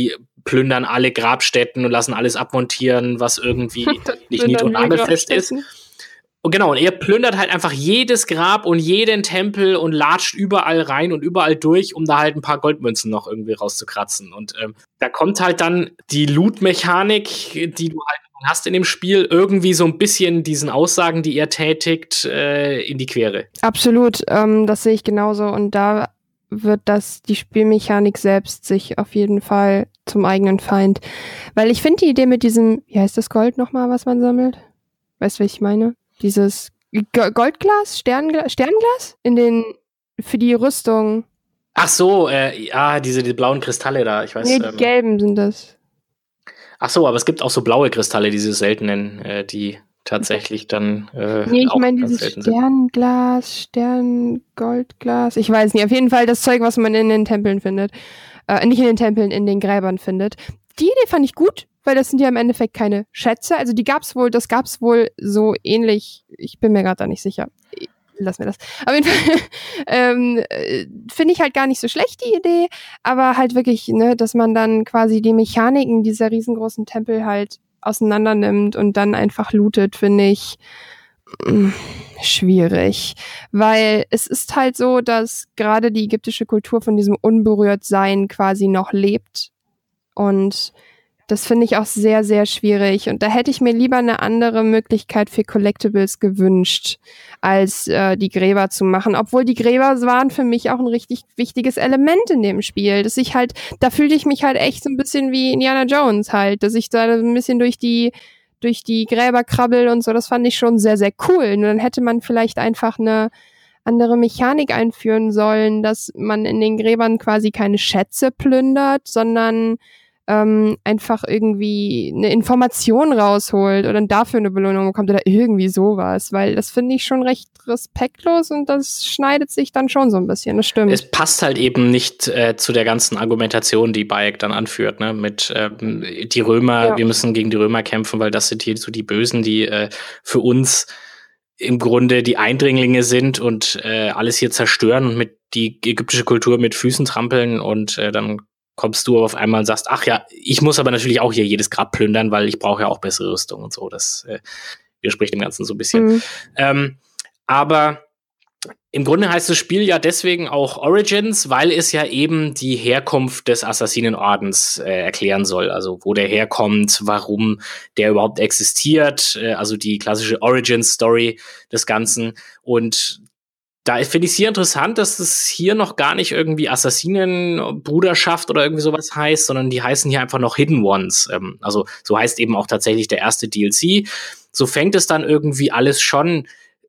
plündern alle Grabstätten und lassen alles abmontieren, was irgendwie nicht nied- und nagelfest ist. Und genau, und er plündert halt einfach jedes Grab und jeden Tempel und latscht überall rein und überall durch, um da halt ein paar Goldmünzen noch irgendwie rauszukratzen. Und da kommt halt dann die Loot-Mechanik, die du halt hast in dem Spiel, irgendwie so ein bisschen diesen Aussagen, die er tätigt, in die Quere. Absolut, das sehe ich genauso. Und da wird die Spielmechanik selbst sich auf jeden Fall zum eigenen Feind. Weil ich finde die Idee mit diesem, wie heißt das Gold nochmal, was man sammelt? Weißt du, was ich meine? Dieses Goldglas, Sternglas für die Rüstung. Ach so, diese blauen Kristalle da, ich weiß. Nee, die gelben sind das. Ach so, aber es gibt auch so blaue Kristalle, diese seltenen, die tatsächlich dann nee, ich meine dieses Sternglas, Sterngoldglas. Ich weiß nicht, auf jeden Fall das Zeug, was man in den Tempeln findet. Nicht in den Tempeln, in den Gräbern findet. Die Idee fand ich gut, weil das sind ja im Endeffekt keine Schätze. Also das gab's wohl so ähnlich. Ich bin mir gerade da nicht sicher. Lass mir das. Auf jeden Fall finde ich halt gar nicht so schlecht, die Idee. Aber halt wirklich, ne, dass man dann quasi die Mechaniken dieser riesengroßen Tempel halt auseinander nimmt und dann einfach lootet, finde ich schwierig. Weil es ist halt so, dass gerade die ägyptische Kultur von diesem Unberührtsein quasi noch lebt. Und das finde ich auch sehr, sehr schwierig. Und da hätte ich mir lieber eine andere Möglichkeit für Collectibles gewünscht, als die Gräber zu machen. Obwohl die Gräber waren für mich auch ein richtig wichtiges Element in dem Spiel. Da fühlte ich mich halt echt so ein bisschen wie Indiana Jones halt, dass ich da ein bisschen durch die Gräber krabbel und so. Das fand ich schon sehr, sehr cool. Nur dann hätte man vielleicht einfach eine andere Mechanik einführen sollen, dass man in den Gräbern quasi keine Schätze plündert, sondern einfach irgendwie eine Information rausholt oder dafür eine Belohnung bekommt oder irgendwie sowas, weil das finde ich schon recht respektlos und das schneidet sich dann schon so ein bisschen, das stimmt. Es passt halt eben nicht zu der ganzen Argumentation, die Bayek dann anführt, ne, mit die Römer, ja. Wir müssen gegen die Römer kämpfen, weil das sind hier so die Bösen, die für uns im Grunde die Eindringlinge sind und alles hier zerstören und mit die ägyptische Kultur mit Füßen trampeln und dann kommst du auf einmal und sagst, ach ja, ich muss aber natürlich auch hier jedes Grab plündern, weil ich brauche ja auch bessere Rüstung und so. Das widerspricht dem Ganzen so ein bisschen. Aber im Grunde heißt das Spiel ja deswegen auch Origins, weil es ja eben die Herkunft des Assassinenordens erklären soll. Also wo der herkommt, warum der überhaupt existiert. Also die klassische Origins-Story des Ganzen. Und da finde ich es hier interessant, dass es hier noch gar nicht irgendwie Assassinenbruderschaft oder irgendwie sowas heißt, sondern die heißen hier einfach noch Hidden Ones. Also so heißt eben auch tatsächlich der erste DLC. So fängt es dann irgendwie alles schon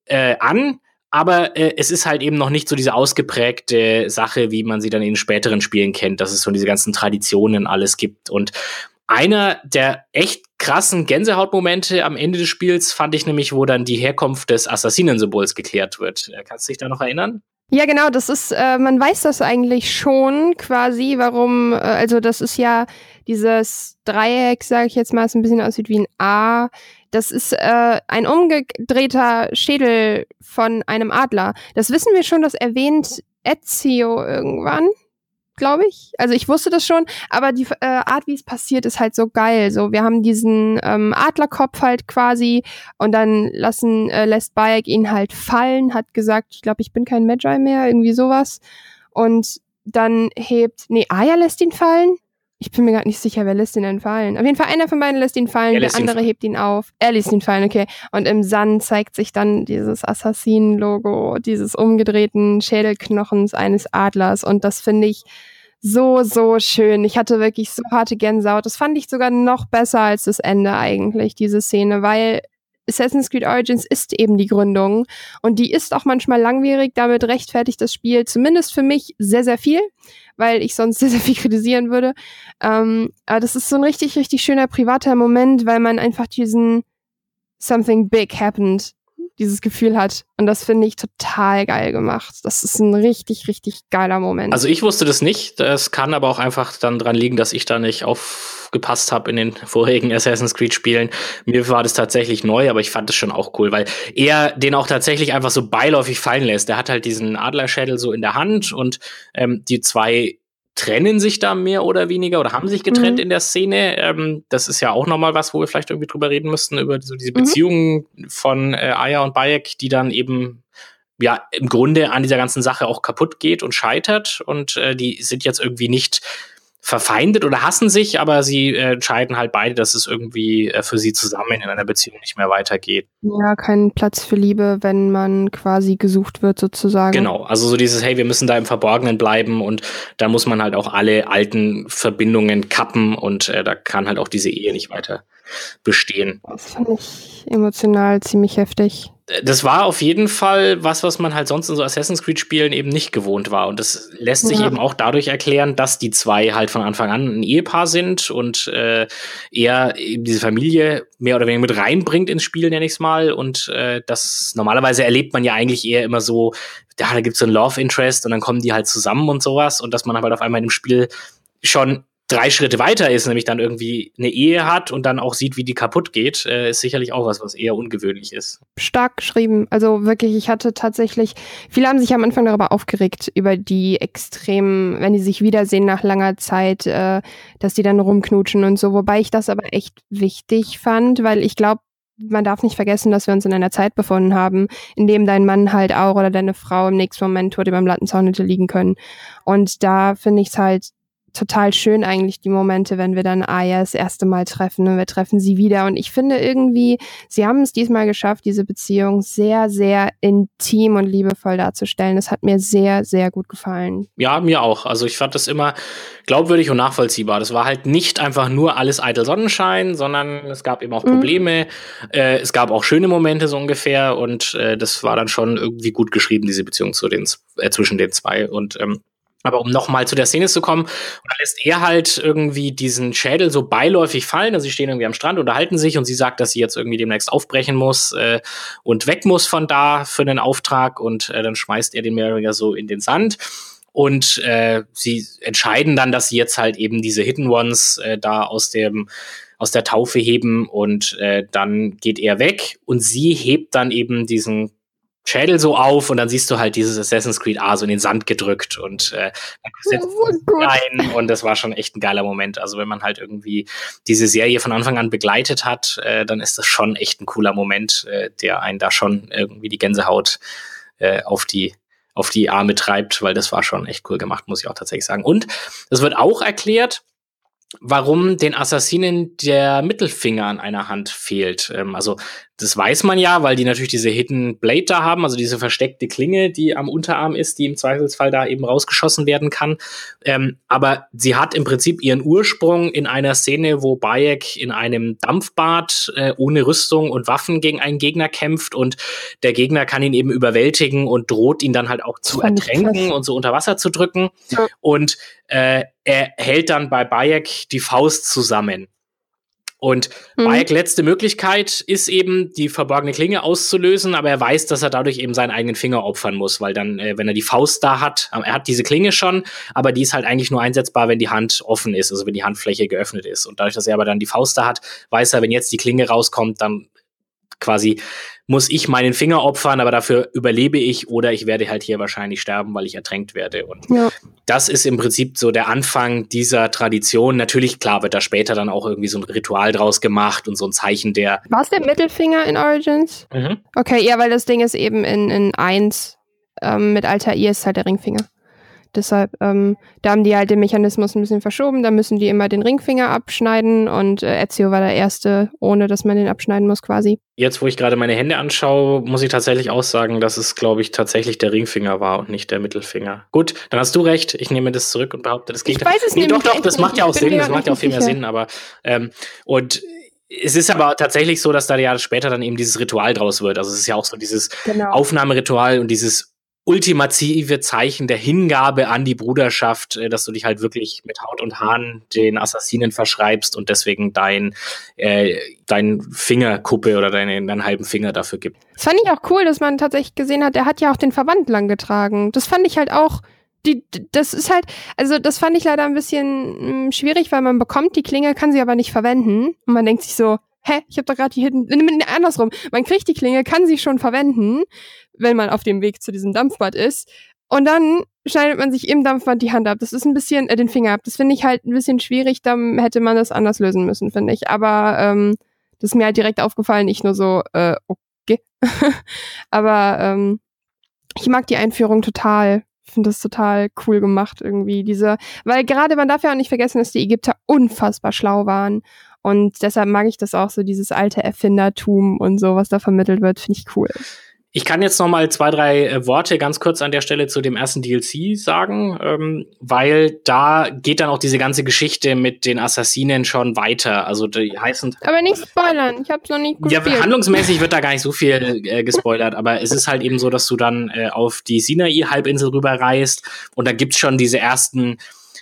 an, aber es ist halt eben noch nicht so diese ausgeprägte Sache, wie man sie dann in späteren Spielen kennt, dass es so diese ganzen Traditionen alles gibt. Und einer der echt krassen Gänsehautmomente am Ende des Spiels fand ich nämlich, wo dann die Herkunft des Assassinensymbols geklärt wird. Kannst du dich da noch erinnern? Ja, genau, das ist, man weiß das eigentlich schon quasi, warum, also das ist ja dieses Dreieck, sage ich jetzt mal, es ein bisschen aussieht wie ein A. Das ist ein umgedrehter Schädel von einem Adler. Das wissen wir schon, das erwähnt Ezio irgendwann, glaube ich. Also ich wusste das schon, aber die Art, wie es passiert, ist halt so geil. So, wir haben diesen Adlerkopf halt quasi und dann lässt Bayek ihn halt fallen, hat gesagt, ich glaube, ich bin kein Magi mehr, irgendwie sowas. Und dann Aya lässt ihn fallen. Ich bin mir gerade nicht sicher, wer lässt ihn denn fallen. Auf jeden Fall einer von beiden lässt ihn fallen, der andere hebt ihn auf. Er lässt ihn fallen, okay. Und im Sand zeigt sich dann dieses Assassinen-Logo, dieses umgedrehten Schädelknochens eines Adlers. Und das finde ich so, so schön. Ich hatte wirklich so harte Gänsehaut. Das fand ich sogar noch besser als das Ende eigentlich, diese Szene, weil Assassin's Creed Origins ist eben die Gründung und die ist auch manchmal langwierig, damit rechtfertigt das Spiel zumindest für mich sehr, sehr viel, weil ich sonst sehr, sehr viel kritisieren würde. Aber das ist so ein richtig, richtig schöner privater Moment, weil man einfach diesen Something Big Happened, dieses Gefühl hat. Und das finde ich total geil gemacht. Das ist ein richtig, richtig geiler Moment. Also ich wusste das nicht. Das kann aber auch einfach dann dran liegen, dass ich da nicht aufgepasst habe in den vorigen Assassin's Creed Spielen. Mir war das tatsächlich neu, aber ich fand das schon auch cool, weil er den auch tatsächlich einfach so beiläufig fallen lässt. Der hat halt diesen Adlerschädel so in der Hand und die zwei trennen sich da mehr oder weniger oder haben sich getrennt in der Szene. Das ist ja auch nochmal was, wo wir vielleicht irgendwie drüber reden müssten, über so diese Beziehungen von Aya und Bayek, die dann eben ja im Grunde an dieser ganzen Sache auch kaputt geht und scheitert. Und die sind jetzt irgendwie nicht verfeindet oder hassen sich, aber sie entscheiden halt beide, dass es irgendwie für sie zusammen in einer Beziehung nicht mehr weitergeht. Ja, kein Platz für Liebe, wenn man quasi gesucht wird sozusagen. Genau, also so dieses, hey, wir müssen da im Verborgenen bleiben und da muss man halt auch alle alten Verbindungen kappen und da kann halt auch diese Ehe nicht weiter bestehen. Das fand ich emotional ziemlich heftig. Das war auf jeden Fall was man halt sonst in so Assassin's Creed-Spielen eben nicht gewohnt war. Und das lässt sich eben auch dadurch erklären, dass die zwei halt von Anfang an ein Ehepaar sind und er eben diese Familie mehr oder weniger mit reinbringt ins Spiel, nenne ich es mal. Und das normalerweise erlebt man ja eigentlich eher immer so, ja, da gibt's so ein Love Interest und dann kommen die halt zusammen und sowas. Und dass man halt auf einmal in dem Spiel schon 3 Schritte weiter ist, nämlich dann irgendwie eine Ehe hat und dann auch sieht, wie die kaputt geht, ist sicherlich auch was eher ungewöhnlich ist. Stark geschrieben. Also wirklich, ich hatte tatsächlich, viele haben sich am Anfang darüber aufgeregt, über die extremen, wenn die sich wiedersehen nach langer Zeit, dass die dann rumknutschen und so, wobei ich das aber echt wichtig fand, weil ich glaube, man darf nicht vergessen, dass wir uns in einer Zeit befunden haben, in dem dein Mann halt auch oder deine Frau im nächsten Moment tot über dem Lattenzaun hätte liegen können. Und da finde ich es halt total schön eigentlich, die Momente, wenn wir dann Aya das erste Mal treffen und wir treffen sie wieder. Und ich finde irgendwie, sie haben es diesmal geschafft, diese Beziehung sehr, sehr intim und liebevoll darzustellen. Das hat mir sehr, sehr gut gefallen. Ja, mir auch. Also ich fand das immer glaubwürdig und nachvollziehbar. Das war halt nicht einfach nur alles eitel Sonnenschein, sondern es gab eben auch Probleme. Es gab auch schöne Momente so ungefähr und das war dann schon irgendwie gut geschrieben, diese Beziehung zwischen den zwei. Und aber um nochmal zu der Szene zu kommen, da lässt er halt irgendwie diesen Schädel so beiläufig fallen. Also sie stehen irgendwie am Strand, unterhalten sich und sie sagt, dass sie jetzt irgendwie demnächst aufbrechen muss und weg muss von da für einen Auftrag und dann schmeißt er den mehr oder weniger so in den Sand. Und sie entscheiden dann, dass sie jetzt halt eben diese Hidden Ones da aus der Taufe heben und dann geht er weg und sie hebt dann eben diesen Schädel so auf und dann siehst du halt dieses Assassin's Creed A so in den Sand gedrückt und dann setzt rein und das war schon echt ein geiler Moment. Also wenn man halt irgendwie diese Serie von Anfang an begleitet hat, dann ist das schon echt ein cooler Moment, der einen da schon irgendwie die Gänsehaut auf die Arme treibt, weil das war schon echt cool gemacht, muss ich auch tatsächlich sagen. Und es wird auch erklärt, warum den Assassinen der Mittelfinger an einer Hand fehlt. Also das weiß man ja, weil die natürlich diese Hidden Blade da haben, also diese versteckte Klinge, die am Unterarm ist, die im Zweifelsfall da eben rausgeschossen werden kann. Aber sie hat im Prinzip ihren Ursprung in einer Szene, wo Bayek in einem Dampfbad ohne Rüstung und Waffen gegen einen Gegner kämpft und der Gegner kann ihn eben überwältigen und droht ihn dann halt auch zu ertränken und so unter Wasser zu drücken. Ja. Und er hält dann bei Bayek die Faust zusammen. Und Bayek letzte Möglichkeit ist eben, die verborgene Klinge auszulösen, aber er weiß, dass er dadurch eben seinen eigenen Finger opfern muss, weil dann, wenn er die Faust da hat, er hat diese Klinge schon, aber die ist halt eigentlich nur einsetzbar, wenn die Hand offen ist, also wenn die Handfläche geöffnet ist. Und dadurch, dass er aber dann die Faust da hat, weiß er, wenn jetzt die Klinge rauskommt, dann quasi muss ich meinen Finger opfern, aber dafür überlebe ich oder ich werde halt hier wahrscheinlich sterben, weil ich ertränkt werde. Und das ist im Prinzip so der Anfang dieser Tradition. Natürlich, klar, wird da später dann auch irgendwie so ein Ritual draus gemacht und so ein Zeichen der... War es der Mittelfinger in Origins? Okay, ja, weil das Ding ist eben in 1 mit Altair ist halt der Ringfinger. Deshalb, da haben die halt den Mechanismus ein bisschen verschoben, da müssen die immer den Ringfinger abschneiden und Ezio war der Erste, ohne dass man den abschneiden muss quasi. Jetzt, wo ich gerade meine Hände anschaue, muss ich tatsächlich auch sagen, dass es, glaube ich, tatsächlich der Ringfinger war und nicht der Mittelfinger. Gut, dann hast du recht, ich nehme das zurück und behaupte, das geht. Ich weiß es nicht. Doch, das macht ja auch Sinn, das macht ja auch viel mehr Sinn, aber und es ist aber tatsächlich so, dass da ja später dann eben dieses Ritual draus wird. Also es ist ja auch so dieses Aufnahmeritual und dieses ultimative Zeichen der Hingabe an die Bruderschaft, dass du dich halt wirklich mit Haut und Haaren den Assassinen verschreibst und deswegen dein Fingerkuppe oder deinen halben Finger dafür gibt. Das fand ich auch cool, dass man tatsächlich gesehen hat, der hat ja auch den Verband lang getragen. Das fand ich halt auch, das ist halt, also das fand ich leider ein bisschen schwierig, weil man bekommt die Klinge, kann sie aber nicht verwenden und man denkt sich so, ich habe doch gerade die Hidden, andersrum, man kriegt die Klinge, kann sie schon verwenden, wenn man auf dem Weg zu diesem Dampfbad ist. Und dann schneidet man sich im Dampfbad die Hand ab. Das ist ein bisschen, den Finger ab. Das finde ich halt ein bisschen schwierig, da hätte man das anders lösen müssen, finde ich. Aber das ist mir halt direkt aufgefallen, ich nur so, okay. Aber ich mag die Einführung total. Ich finde das total cool gemacht irgendwie. Weil gerade, man darf ja auch nicht vergessen, dass die Ägypter unfassbar schlau waren. Und deshalb mag ich das auch so, dieses alte Erfindertum und so, was da vermittelt wird, finde ich cool. Ich kann jetzt noch mal 2, 3 Worte ganz kurz an der Stelle zu dem ersten DLC sagen, weil da geht dann auch diese ganze Geschichte mit den Assassinen schon weiter. Also die heißen. Aber nicht spoilern, ich hab's noch nicht gespielt. Ja, handlungsmäßig wird da gar nicht so viel gespoilert, aber es ist halt eben so, dass du dann auf die Sinai-Halbinsel rüberreist und da gibt's schon diese ersten.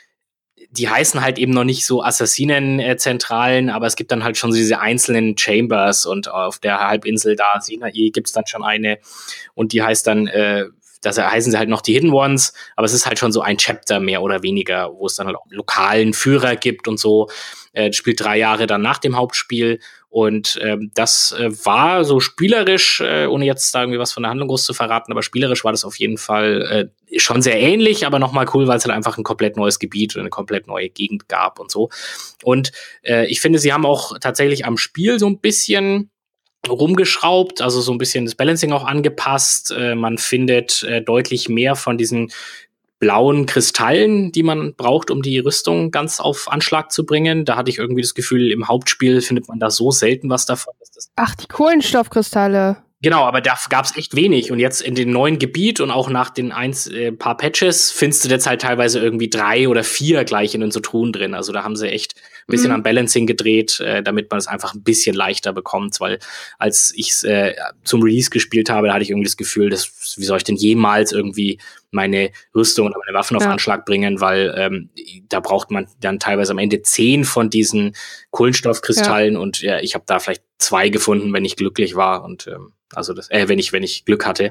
Die heißen halt eben noch nicht so Assassinen-Zentralen, aber es gibt dann halt schon so diese einzelnen Chambers und auf der Halbinsel da, Sinai, gibt's dann schon eine und die heißt dann, das heißen sie halt noch die Hidden Ones, aber es ist halt schon so ein Chapter mehr oder weniger, wo es dann halt auch einen lokalen Führer gibt und so. Spielt 3 Jahre dann nach dem Hauptspiel und das war so spielerisch, ohne jetzt da irgendwie was von der Handlung groß zu verraten, aber spielerisch war das auf jeden Fall schon sehr ähnlich, aber nochmal cool, weil es halt einfach ein komplett neues Gebiet und eine komplett neue Gegend gab und so. Und ich finde, sie haben auch tatsächlich am Spiel so ein bisschen rumgeschraubt, also so ein bisschen das Balancing auch angepasst. Man findet deutlich mehr von diesen blauen Kristallen, die man braucht, um die Rüstung ganz auf Anschlag zu bringen. Da hatte ich irgendwie das Gefühl, im Hauptspiel findet man da so selten was davon. Ach, die Kohlenstoffkristalle. Genau, aber da gab es echt wenig. Und jetzt in dem neuen Gebiet und auch nach den paar Patches findest du jetzt halt teilweise irgendwie 3 oder 4 gleich in den so Truhen drin. Also da haben sie echt ein bisschen am Balancing gedreht, damit man es einfach ein bisschen leichter bekommt. Weil als ich es zum Release gespielt habe, da hatte ich irgendwie das Gefühl, wie soll ich denn jemals irgendwie meine Rüstung oder meine Waffen auf Anschlag bringen, weil da braucht man dann teilweise am Ende 10 von diesen Kohlenstoffkristallen und ich habe da vielleicht 2 gefunden, wenn ich glücklich war und wenn ich Glück hatte.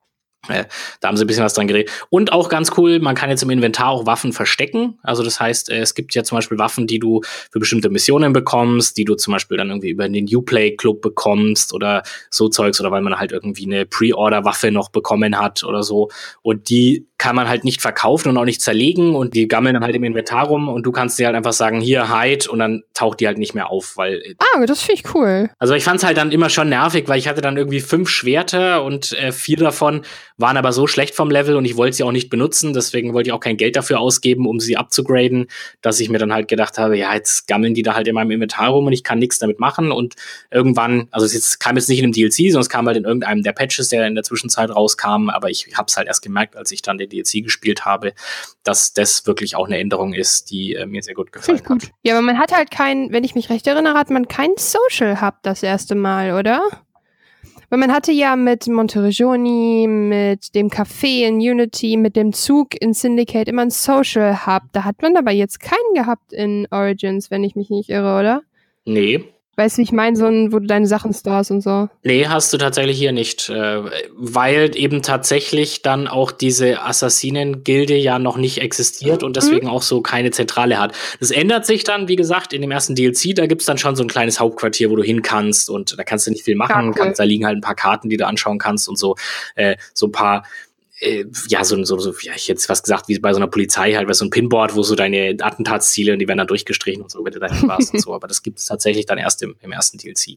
Da haben sie ein bisschen was dran geredet. Und auch ganz cool, man kann jetzt im Inventar auch Waffen verstecken. Also das heißt, es gibt ja zum Beispiel Waffen, die du für bestimmte Missionen bekommst, die du zum Beispiel dann irgendwie über den Uplay-Club bekommst oder so Zeugs oder weil man halt irgendwie eine Pre-Order-Waffe noch bekommen hat oder so. Und die kann man halt nicht verkaufen und auch nicht zerlegen und die gammeln dann halt im Inventar rum und du kannst dir halt einfach sagen, hier, hide und dann taucht die halt nicht mehr auf, weil... das finde ich cool. Also ich fand's halt dann immer schon nervig, weil ich hatte dann irgendwie 5 Schwerter und 4 davon waren aber so schlecht vom Level und ich wollte sie auch nicht benutzen, deswegen wollte ich auch kein Geld dafür ausgeben, um sie abzugraden, dass ich mir dann halt gedacht habe, ja, jetzt gammeln die da halt in meinem Inventar rum und ich kann nichts damit machen und irgendwann, also es kam jetzt nicht in dem DLC, sondern es kam halt in irgendeinem der Patches, der in der Zwischenzeit rauskam, aber ich hab's halt erst gemerkt, als ich dann den DLC gespielt habe, dass das wirklich auch eine Änderung ist, die mir sehr gut gefallen hat. Ja, aber man hat halt wenn ich mich recht erinnere, hat man kein Social Hub das erste Mal, oder? Weil man hatte ja mit Monteriggioni, mit dem Café in Unity, mit dem Zug in Syndicate immer ein Social Hub. Da hat man aber jetzt keinen gehabt in Origins, wenn ich mich nicht irre, oder? Nee. Weißt du, wie ich meine, wo du deine Sachen stores und so? Nee, hast du tatsächlich hier nicht, weil eben tatsächlich dann auch diese Assassinen-Gilde ja noch nicht existiert und deswegen auch so keine Zentrale hat. Das ändert sich dann, wie gesagt, in dem ersten DLC, da gibt's dann schon so ein kleines Hauptquartier, wo du hin kannst und da kannst du nicht viel machen, da liegen halt ein paar Karten, die du anschauen kannst und so ein paar ich jetzt was gesagt, wie bei so einer Polizei halt, so ein Pinboard, wo so deine Attentatsziele und die werden dann durchgestrichen und so, wenn du da hin warst und so. Aber das gibt es tatsächlich dann erst im ersten DLC.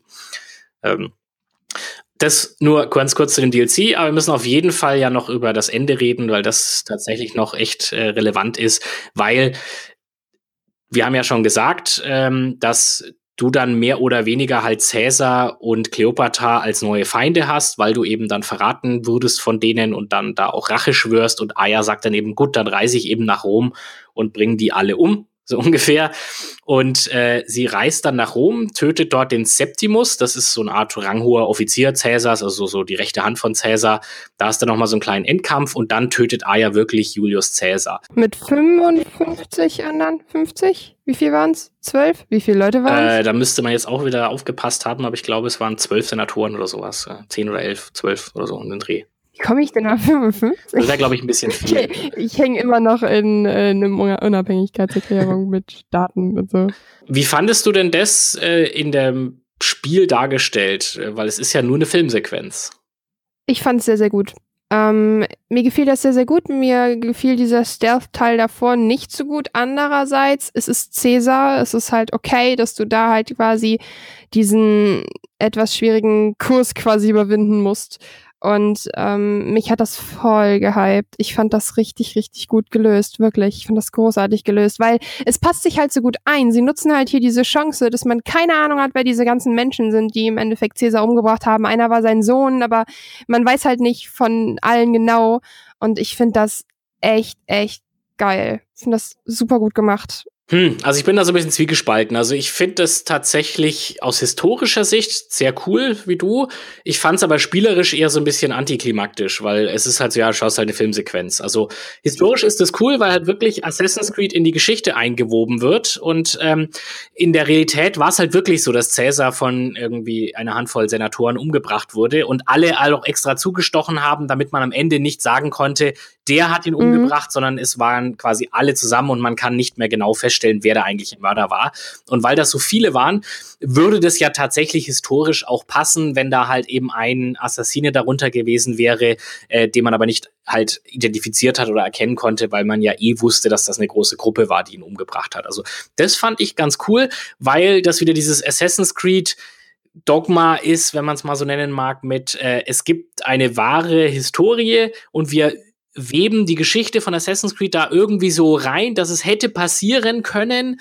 Das nur ganz kurz zu dem DLC, aber wir müssen auf jeden Fall ja noch über das Ende reden, weil das tatsächlich noch echt relevant ist, weil wir haben ja schon gesagt, dass du dann mehr oder weniger halt Caesar und Kleopatra als neue Feinde hast, weil du eben dann verraten würdest von denen und dann da auch Rache schwörst und Aya sagt dann eben, gut, dann reise ich eben nach Rom und bringe die alle um, so ungefähr. Und sie reist dann nach Rom, tötet dort den Septimus, das ist so eine Art ranghoher Offizier Caesars, also so die rechte Hand von Caesar. Da ist dann nochmal so einen kleinen Endkampf und dann tötet Aya wirklich Julius Caesar. Mit 55 anderen? 50? Wie viel waren's? 12? Wie viele Leute waren's? Da müsste man jetzt auch wieder aufgepasst haben, aber ich glaube, es waren 12 Senatoren oder sowas. 10 oder 11, 12 oder so um den Dreh. Wie komme ich denn auf 55? Das wäre, glaube ich, ein bisschen viel. Ich hänge immer noch in einer Unabhängigkeitserklärung mit Daten und so. Wie fandest du denn das in dem Spiel dargestellt? Weil es ist ja nur eine Filmsequenz. Ich fand es sehr, sehr gut. Mir gefiel das sehr, sehr gut. Mir gefiel dieser Stealth-Teil davor nicht so gut. Andererseits, es ist Caesar. Es ist halt okay, dass du da halt quasi diesen etwas schwierigen Kurs quasi überwinden musst. Und mich hat das voll gehypt. Ich fand das richtig, richtig gut gelöst. Wirklich. Ich fand das großartig gelöst, weil es passt sich halt so gut ein. Sie nutzen halt hier diese Chance, dass man keine Ahnung hat, wer diese ganzen Menschen sind, die im Endeffekt Caesar umgebracht haben. Einer war sein Sohn, aber man weiß halt nicht von allen genau. Und ich finde das echt, echt geil. Ich finde das super gut gemacht. Also ich bin da so ein bisschen zwiegespalten. Also ich finde es tatsächlich aus historischer Sicht sehr cool, wie du. Ich fand es aber spielerisch eher so ein bisschen antiklimaktisch, weil es ist halt so, ja, schaust halt eine Filmsequenz. Also historisch ist das cool, weil halt wirklich Assassin's Creed in die Geschichte eingewoben wird. Und in der Realität war es halt wirklich so, dass Caesar von irgendwie einer Handvoll Senatoren umgebracht wurde und alle auch extra zugestochen haben, damit man am Ende nicht sagen konnte, der hat ihn umgebracht, sondern es waren quasi alle zusammen und man kann nicht mehr genau feststellen, wer da eigentlich ein Mörder war. Und weil das so viele waren, würde das ja tatsächlich historisch auch passen, wenn da halt eben ein Assassine darunter gewesen wäre, den man aber nicht halt identifiziert hat oder erkennen konnte, weil man ja wusste, dass das eine große Gruppe war, die ihn umgebracht hat. Also das fand ich ganz cool, weil das wieder dieses Assassin's Creed Dogma ist, wenn man es mal so nennen mag, mit es gibt eine wahre Historie und wir weben die Geschichte von Assassin's Creed da irgendwie so rein, dass es hätte passieren können.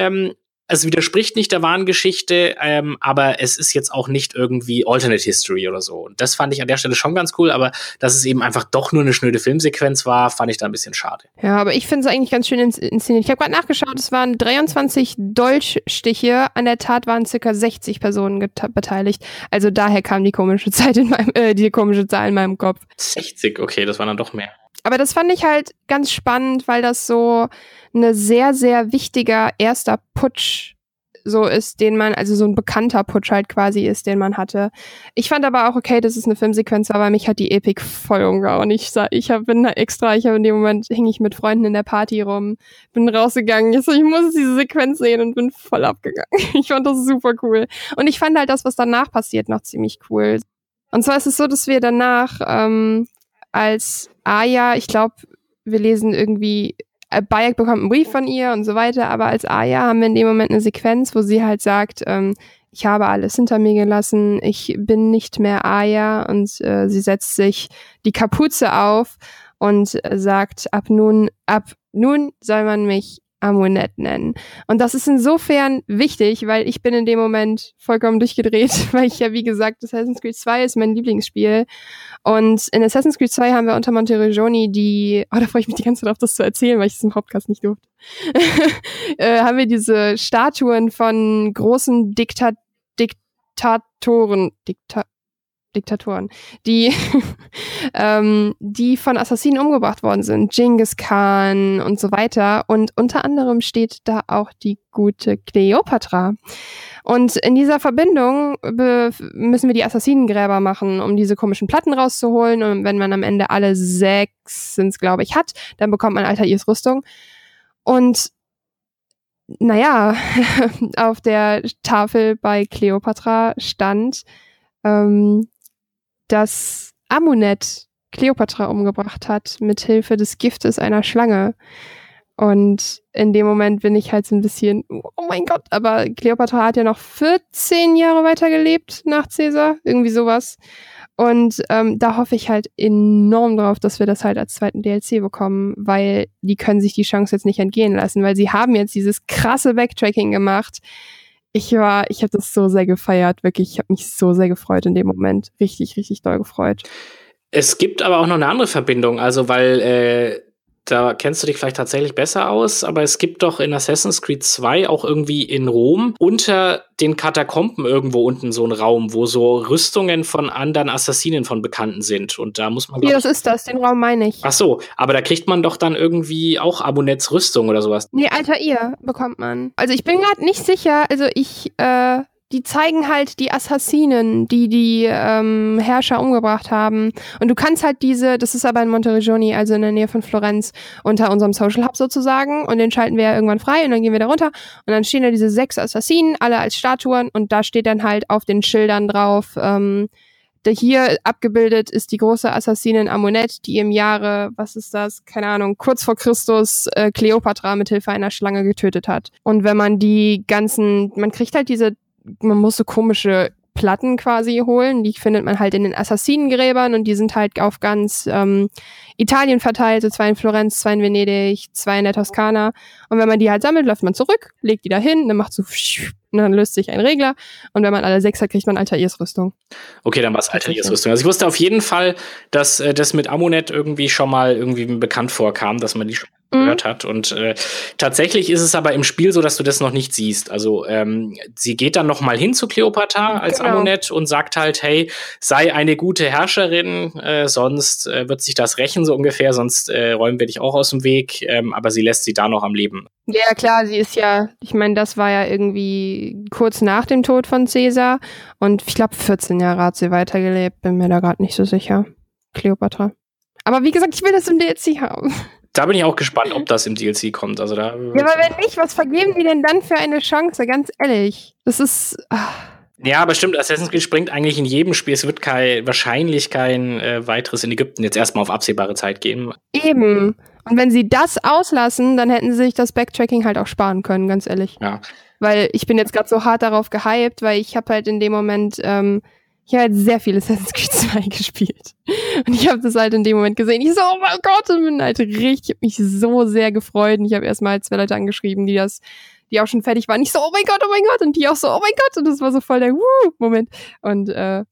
Es widerspricht nicht der wahren Geschichte, aber es ist jetzt auch nicht irgendwie Alternate History oder so. Und das fand ich an der Stelle schon ganz cool, aber dass es eben einfach doch nur eine schnöde Filmsequenz war, fand ich da ein bisschen schade. Ja, aber ich finde es eigentlich ganz schön inszeniert. Ich habe gerade nachgeschaut, es waren 23 Dolchstiche, an der Tat waren circa 60 Personen beteiligt. Also daher kam die komische Zahl in meinem Kopf. 60, okay, das waren dann doch mehr. Aber das fand ich halt ganz spannend, weil das so eine sehr, sehr wichtiger erster Putsch so ist, den man, also so ein bekannter Putsch halt quasi ist, den man hatte. Ich fand aber auch okay, dass es eine Filmsequenz war, weil mich hat die Epik voll umgehauen. Ich habe in dem Moment hing ich mit Freunden in der Party rum, bin rausgegangen, ich muss diese Sequenz sehen und bin voll abgegangen. Ich fand das super cool. Und ich fand halt das, was danach passiert, noch ziemlich cool. Und zwar ist es so, dass wir danach als Arya, ich glaube, wir lesen irgendwie, Bayek bekommt einen Brief von ihr und so weiter, aber als Arya haben wir in dem Moment eine Sequenz, wo sie halt sagt, ich habe alles hinter mir gelassen, ich bin nicht mehr Arya, und sie setzt sich die Kapuze auf und sagt, ab nun soll man mich Amunet nennen. Und das ist insofern wichtig, weil ich bin in dem Moment vollkommen durchgedreht, weil ich ja, wie gesagt, Assassin's Creed 2 ist mein Lieblingsspiel. Und in Assassin's Creed 2 haben wir unter Monteriggioni da freue ich mich die ganze Zeit auf, das zu erzählen, weil ich das im Podcast nicht durfte, haben wir diese Statuen von großen Diktatoren, die die von Assassinen umgebracht worden sind. Genghis Khan und so weiter. Und unter anderem steht da auch die gute Kleopatra. Und in dieser Verbindung müssen wir die Assassinengräber machen, um diese komischen Platten rauszuholen. Und wenn man am Ende alle 6 sind's, glaube ich, hat, dann bekommt man Altairs Rüstung. Und naja, auf der Tafel bei Kleopatra stand, dass Amunet Kleopatra umgebracht hat, mit Hilfe des Giftes einer Schlange. Und in dem Moment bin ich halt so ein bisschen, oh mein Gott, aber Kleopatra hat ja noch 14 Jahre weitergelebt nach Caesar, irgendwie sowas. Und da hoffe ich halt enorm drauf, dass wir das halt als zweiten DLC bekommen, weil die können sich die Chance jetzt nicht entgehen lassen, weil sie haben jetzt dieses krasse Backtracking gemacht. Ich habe das so sehr gefeiert, wirklich. Ich habe mich so sehr gefreut in dem Moment. Richtig, richtig doll gefreut. Es gibt aber auch noch eine andere Verbindung, also weil da kennst du dich vielleicht tatsächlich besser aus, aber es gibt doch in Assassin's Creed 2 auch irgendwie in Rom unter den Katakomben irgendwo unten so einen Raum, wo so Rüstungen von anderen Assassinen von Bekannten sind. Und da muss man. Ja, das ist das, den Raum meine ich. Ach so, aber da kriegt man doch dann irgendwie auch Amunets Rüstung oder sowas. Nee, Altair bekommt man. Also ich bin gerade nicht sicher, also die zeigen halt die Assassinen, die Herrscher umgebracht haben. Und du kannst halt das ist aber in Monteriggioni, also in der Nähe von Florenz, unter unserem Social Hub sozusagen. Und den schalten wir ja irgendwann frei und dann gehen wir da runter. Und dann stehen da diese 6 Assassinen, alle als Statuen. Und da steht dann halt auf den Schildern drauf, hier abgebildet ist die große Assassinin Amunet, die im Jahre, was ist das, keine Ahnung, kurz vor Christus Kleopatra mit Hilfe einer Schlange getötet hat. Und wenn man man kriegt halt man muss so komische Platten quasi holen, die findet man halt in den Assassinengräbern und die sind halt auf ganz Italien verteilt, so 2 in Florenz, 2 in Venedig, 2 in der Toskana. Und wenn man die halt sammelt, läuft man zurück, legt die da hin, dann macht so und dann löst sich ein Regler und wenn man alle 6 hat, kriegt man Altair-Rüstung. Okay, dann war es Altair-Rüstung. Also ich wusste auf jeden Fall, dass das mit Amunet irgendwie schon mal irgendwie bekannt vorkam, dass man die schon gehört hat. Und tatsächlich ist es aber im Spiel so, dass du das noch nicht siehst. Also sie geht dann noch mal hin zu Kleopatra als Amunet und sagt halt, hey, sei eine gute Herrscherin, sonst wird sich das rächen so ungefähr, sonst räumen wir dich auch aus dem Weg. Aber sie lässt sie da noch am Leben. Ja, klar, sie ist ja, ich meine, das war ja irgendwie kurz nach dem Tod von Caesar und ich glaube 14 Jahre hat sie weitergelebt, bin mir da gerade nicht so sicher. Kleopatra. Aber wie gesagt, ich will das im DLC haben. Da bin ich auch gespannt, ob das im DLC kommt. Also da ja, aber wenn nicht, was vergeben die denn dann für eine Chance? Ganz ehrlich. Das ist... Ja, aber stimmt, Assassin's Creed springt eigentlich in jedem Spiel. Es wird wahrscheinlich kein weiteres in Ägypten jetzt erstmal auf absehbare Zeit geben. Eben. Und wenn sie das auslassen, dann hätten sie sich das Backtracking halt auch sparen können, ganz ehrlich. Ja. Weil ich bin jetzt gerade so hart darauf gehypt, weil ich habe halt in dem Moment, ich habe halt sehr viel Assassin's Creed 2 gespielt. Und ich habe das halt in dem Moment gesehen. Ich so, oh mein Gott, und bin halt ich habe mich so sehr gefreut. Und ich habe erstmal 2 Leute angeschrieben, die auch schon fertig waren. Ich so, oh mein Gott. Und die auch so, oh mein Gott. Und das war so voll der Moment. Und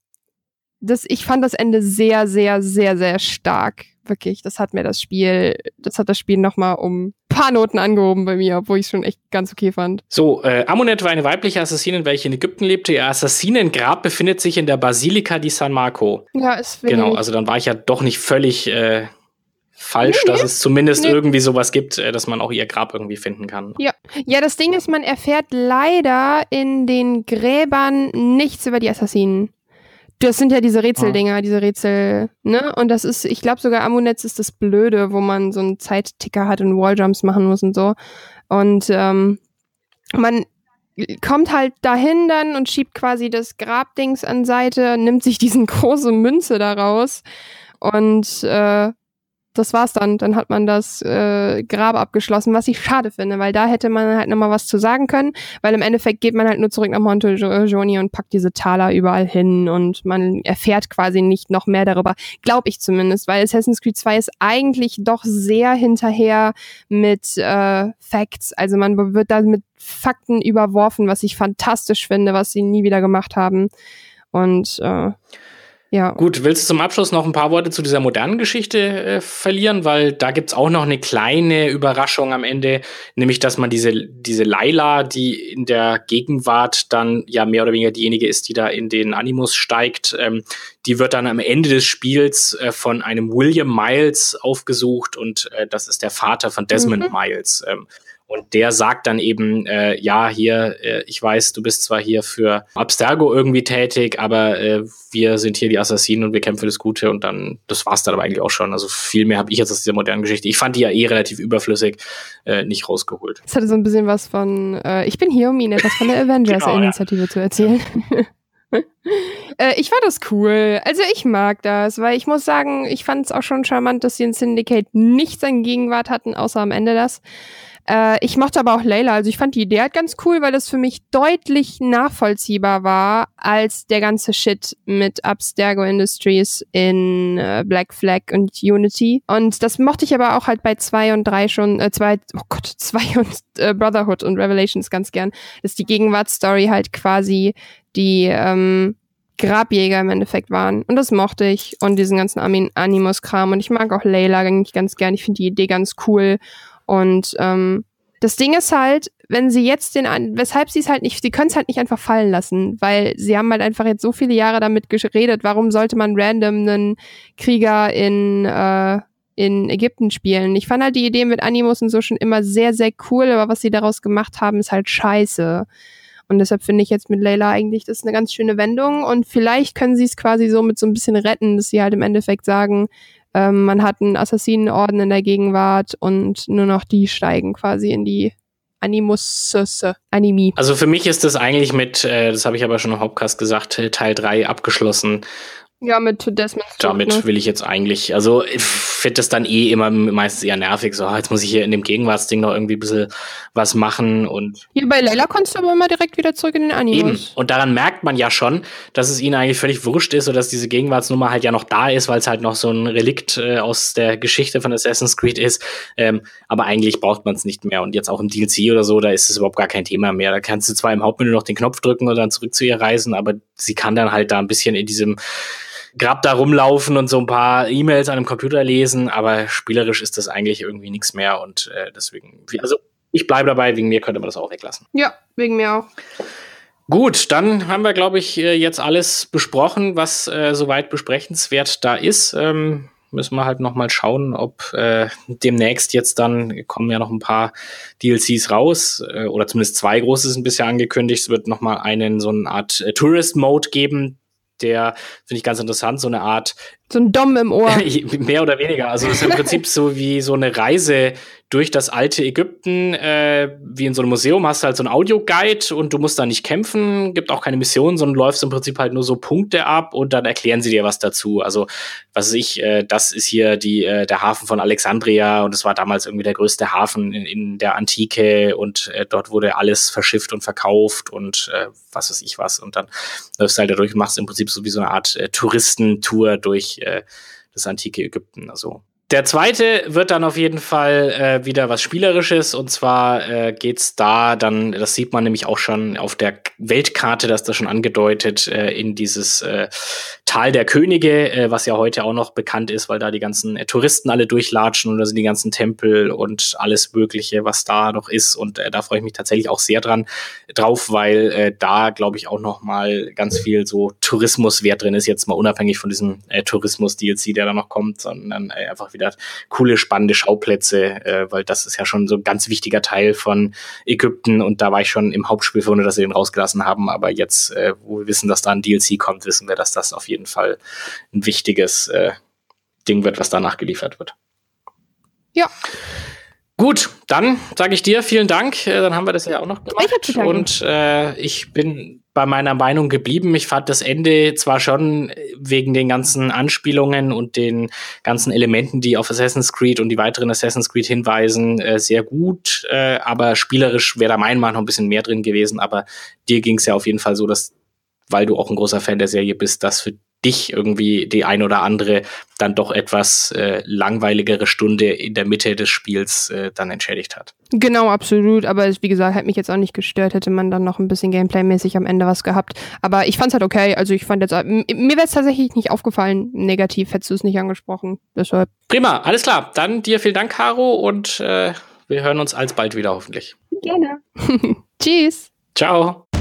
ich fand das Ende sehr, sehr, sehr, sehr stark. Wirklich, das hat das Spiel nochmal um ein paar Noten angehoben bei mir, obwohl ich es schon echt ganz okay fand. So, Amunet war eine weibliche Assassinin, welche in Ägypten lebte. Ihr Assassinengrab befindet sich in der Basilika di San Marco. Ja, ist genau, also dann war ich ja doch nicht völlig falsch, dass es zumindest irgendwie sowas gibt, dass man auch ihr Grab irgendwie finden kann. Ja, das Ding ist, man erfährt leider in den Gräbern nichts über die Assassinen. Das sind ja diese Rätseldinger, diese Rätsel, ne? Und das ist, ich glaube sogar Amunet ist das Blöde, wo man so einen Zeitticker hat und Walljumps machen muss und so. Und man kommt halt dahin dann und schiebt quasi das Grabdings an Seite, nimmt sich diesen große Münze daraus und das war's dann. Dann hat man das Grab abgeschlossen, was ich schade finde, weil da hätte man halt nochmal was zu sagen können, weil im Endeffekt geht man halt nur zurück nach Montegioni und packt diese Taler überall hin und man erfährt quasi nicht noch mehr darüber, glaube ich zumindest, weil Assassin's Creed 2 ist eigentlich doch sehr hinterher mit Facts, also man wird da mit Fakten überworfen, was ich fantastisch finde, was sie nie wieder gemacht haben und ja. Gut, willst du zum Abschluss noch ein paar Worte zu dieser modernen Geschichte verlieren? Weil da gibt's auch noch eine kleine Überraschung am Ende, nämlich, dass man diese Layla, die in der Gegenwart dann ja mehr oder weniger diejenige ist, die da in den Animus steigt, die wird dann am Ende des Spiels von einem William Miles aufgesucht und das ist der Vater von Desmond Miles. Und der sagt dann eben, ja, hier, ich weiß, du bist zwar hier für Abstergo irgendwie tätig, aber wir sind hier die Assassinen und wir kämpfen für das Gute und dann, das war's dann aber eigentlich auch schon. Also viel mehr habe ich jetzt aus dieser modernen Geschichte. Ich fand die ja relativ überflüssig, nicht rausgeholt. Es hatte so ein bisschen was von, ich bin hier, um Ihnen etwas von der Avengers-Initiative zu erzählen. Ich fand das cool. Also ich mag das, weil ich muss sagen, ich fand es auch schon charmant, dass sie in Syndicate nichts an Gegenwart hatten, außer am Ende das. Ich mochte aber auch Layla, also ich fand die Idee halt ganz cool, weil das für mich deutlich nachvollziehbar war als der ganze Shit mit Abstergo Industries in Black Flag und Unity. Und das mochte ich aber auch halt bei 2 und 3 schon, 2 und Brotherhood und Revelations ganz gern, dass die Gegenwartsstory halt quasi die Grabjäger im Endeffekt waren. Und das mochte ich und diesen ganzen Animus-Kram. Und ich mag auch Layla eigentlich ganz gern. Ich finde die Idee ganz cool. Und das Ding ist halt, wenn sie jetzt weshalb sie es halt nicht, sie können es halt nicht einfach fallen lassen, weil sie haben halt einfach jetzt so viele Jahre damit geredet, warum sollte man random einen Krieger in Ägypten spielen. Ich fand halt die Idee mit Animus und so schon immer sehr, sehr cool, aber was sie daraus gemacht haben, ist halt scheiße. Und deshalb finde ich jetzt mit Layla eigentlich, das ist eine ganz schöne Wendung und vielleicht können sie es quasi so mit so ein bisschen retten, dass sie halt im Endeffekt sagen, man hat einen Assassinenorden in der Gegenwart und nur noch die steigen quasi in die Animi. Also für mich ist das eigentlich mit, das habe ich aber schon im Hauptcast gesagt, Teil 3 abgeschlossen. Ja, mit Desmond. Damit will ich jetzt eigentlich, also ich finde das dann immer meistens eher nervig, so jetzt muss ich hier in dem Gegenwartsding noch irgendwie ein bisschen was machen und hier bei Layla kommst du aber immer direkt wieder zurück in den Animus. Eben, und daran merkt man ja schon, dass es ihnen eigentlich völlig wurscht ist, oder dass diese Gegenwartsnummer halt ja noch da ist, weil es halt noch so ein Relikt aus der Geschichte von Assassin's Creed ist, aber eigentlich braucht man es nicht mehr und jetzt auch im DLC oder so, da ist es überhaupt gar kein Thema mehr, da kannst du zwar im Hauptmenü noch den Knopf drücken und dann zurück zu ihr reisen, aber sie kann dann halt da ein bisschen in diesem Grab da rumlaufen und so ein paar E-Mails an einem Computer lesen, aber spielerisch ist das eigentlich irgendwie nichts mehr und deswegen, also ich bleibe dabei, wegen mir könnte man das auch weglassen. Ja, wegen mir auch. Gut, dann haben wir, glaube ich, jetzt alles besprochen, was soweit besprechenswert da ist. Müssen wir halt noch mal schauen, ob demnächst jetzt dann kommen ja noch ein paar DLCs raus, oder zumindest 2 große sind bisher angekündigt. Es wird noch mal so eine Art Tourist-Mode geben, der finde ich ganz interessant, so eine Art so ein Dom im Ohr. Mehr oder weniger. Also es ist im Prinzip so wie so eine Reise durch das alte Ägypten, wie in so einem Museum hast du halt so einen Audioguide und du musst da nicht kämpfen, gibt auch keine Mission, sondern läufst im Prinzip halt nur so Punkte ab und dann erklären sie dir was dazu. Also, was weiß ich, das ist hier der Hafen von Alexandria und es war damals irgendwie der größte Hafen in der Antike und dort wurde alles verschifft und verkauft und was weiß ich was. Und dann läufst du halt dadurch und machst im Prinzip so wie so eine Art Touristentour durch das antike Ägypten. Also der zweite wird dann auf jeden Fall wieder was Spielerisches und zwar geht's da dann, das sieht man nämlich auch schon auf der Weltkarte, das ist das schon angedeutet, in dieses Tal der Könige, was ja heute auch noch bekannt ist, weil da die ganzen Touristen alle durchlatschen und da sind die ganzen Tempel und alles Mögliche, was da noch ist und da freue ich mich tatsächlich auch sehr drauf, weil da glaube ich auch noch mal ganz viel so Tourismuswert drin ist, jetzt mal unabhängig von diesem Tourismus-DLC, der da noch kommt, sondern einfach wieder coole, spannende Schauplätze, weil das ist ja schon so ein ganz wichtiger Teil von Ägypten und da war ich schon im Hauptspiel verwundert, dass sie den rausgelassen haben, aber jetzt, wo wir wissen, dass da ein DLC kommt, wissen wir, dass das auf jeden Fall ein wichtiges Ding wird, was danach geliefert wird. Ja. Gut, dann sage ich dir vielen Dank. Dann haben wir das ja auch noch gemacht. Und ich bin bei meiner Meinung geblieben. Ich fand das Ende zwar schon wegen den ganzen Anspielungen und den ganzen Elementen, die auf Assassin's Creed und die weiteren Assassin's Creed hinweisen, sehr gut. Aber spielerisch wäre da meiner Meinung nach ein bisschen mehr drin gewesen. Aber dir ging es ja auf jeden Fall so, dass, weil du auch ein großer Fan der Serie bist, dass für dich irgendwie die ein oder andere dann doch etwas langweiligere Stunde in der Mitte des Spiels dann entschädigt hat. Genau, absolut. Aber wie gesagt, hat mich jetzt auch nicht gestört, hätte man dann noch ein bisschen Gameplay-mäßig am Ende was gehabt. Aber ich fand's halt okay. Also ich fand jetzt, mir wäre es tatsächlich nicht aufgefallen. Negativ hättest du es nicht angesprochen. Deshalb. Prima, alles klar. Dann dir vielen Dank, Caro, und wir hören uns alsbald wieder hoffentlich. Gerne. Tschüss. Ciao.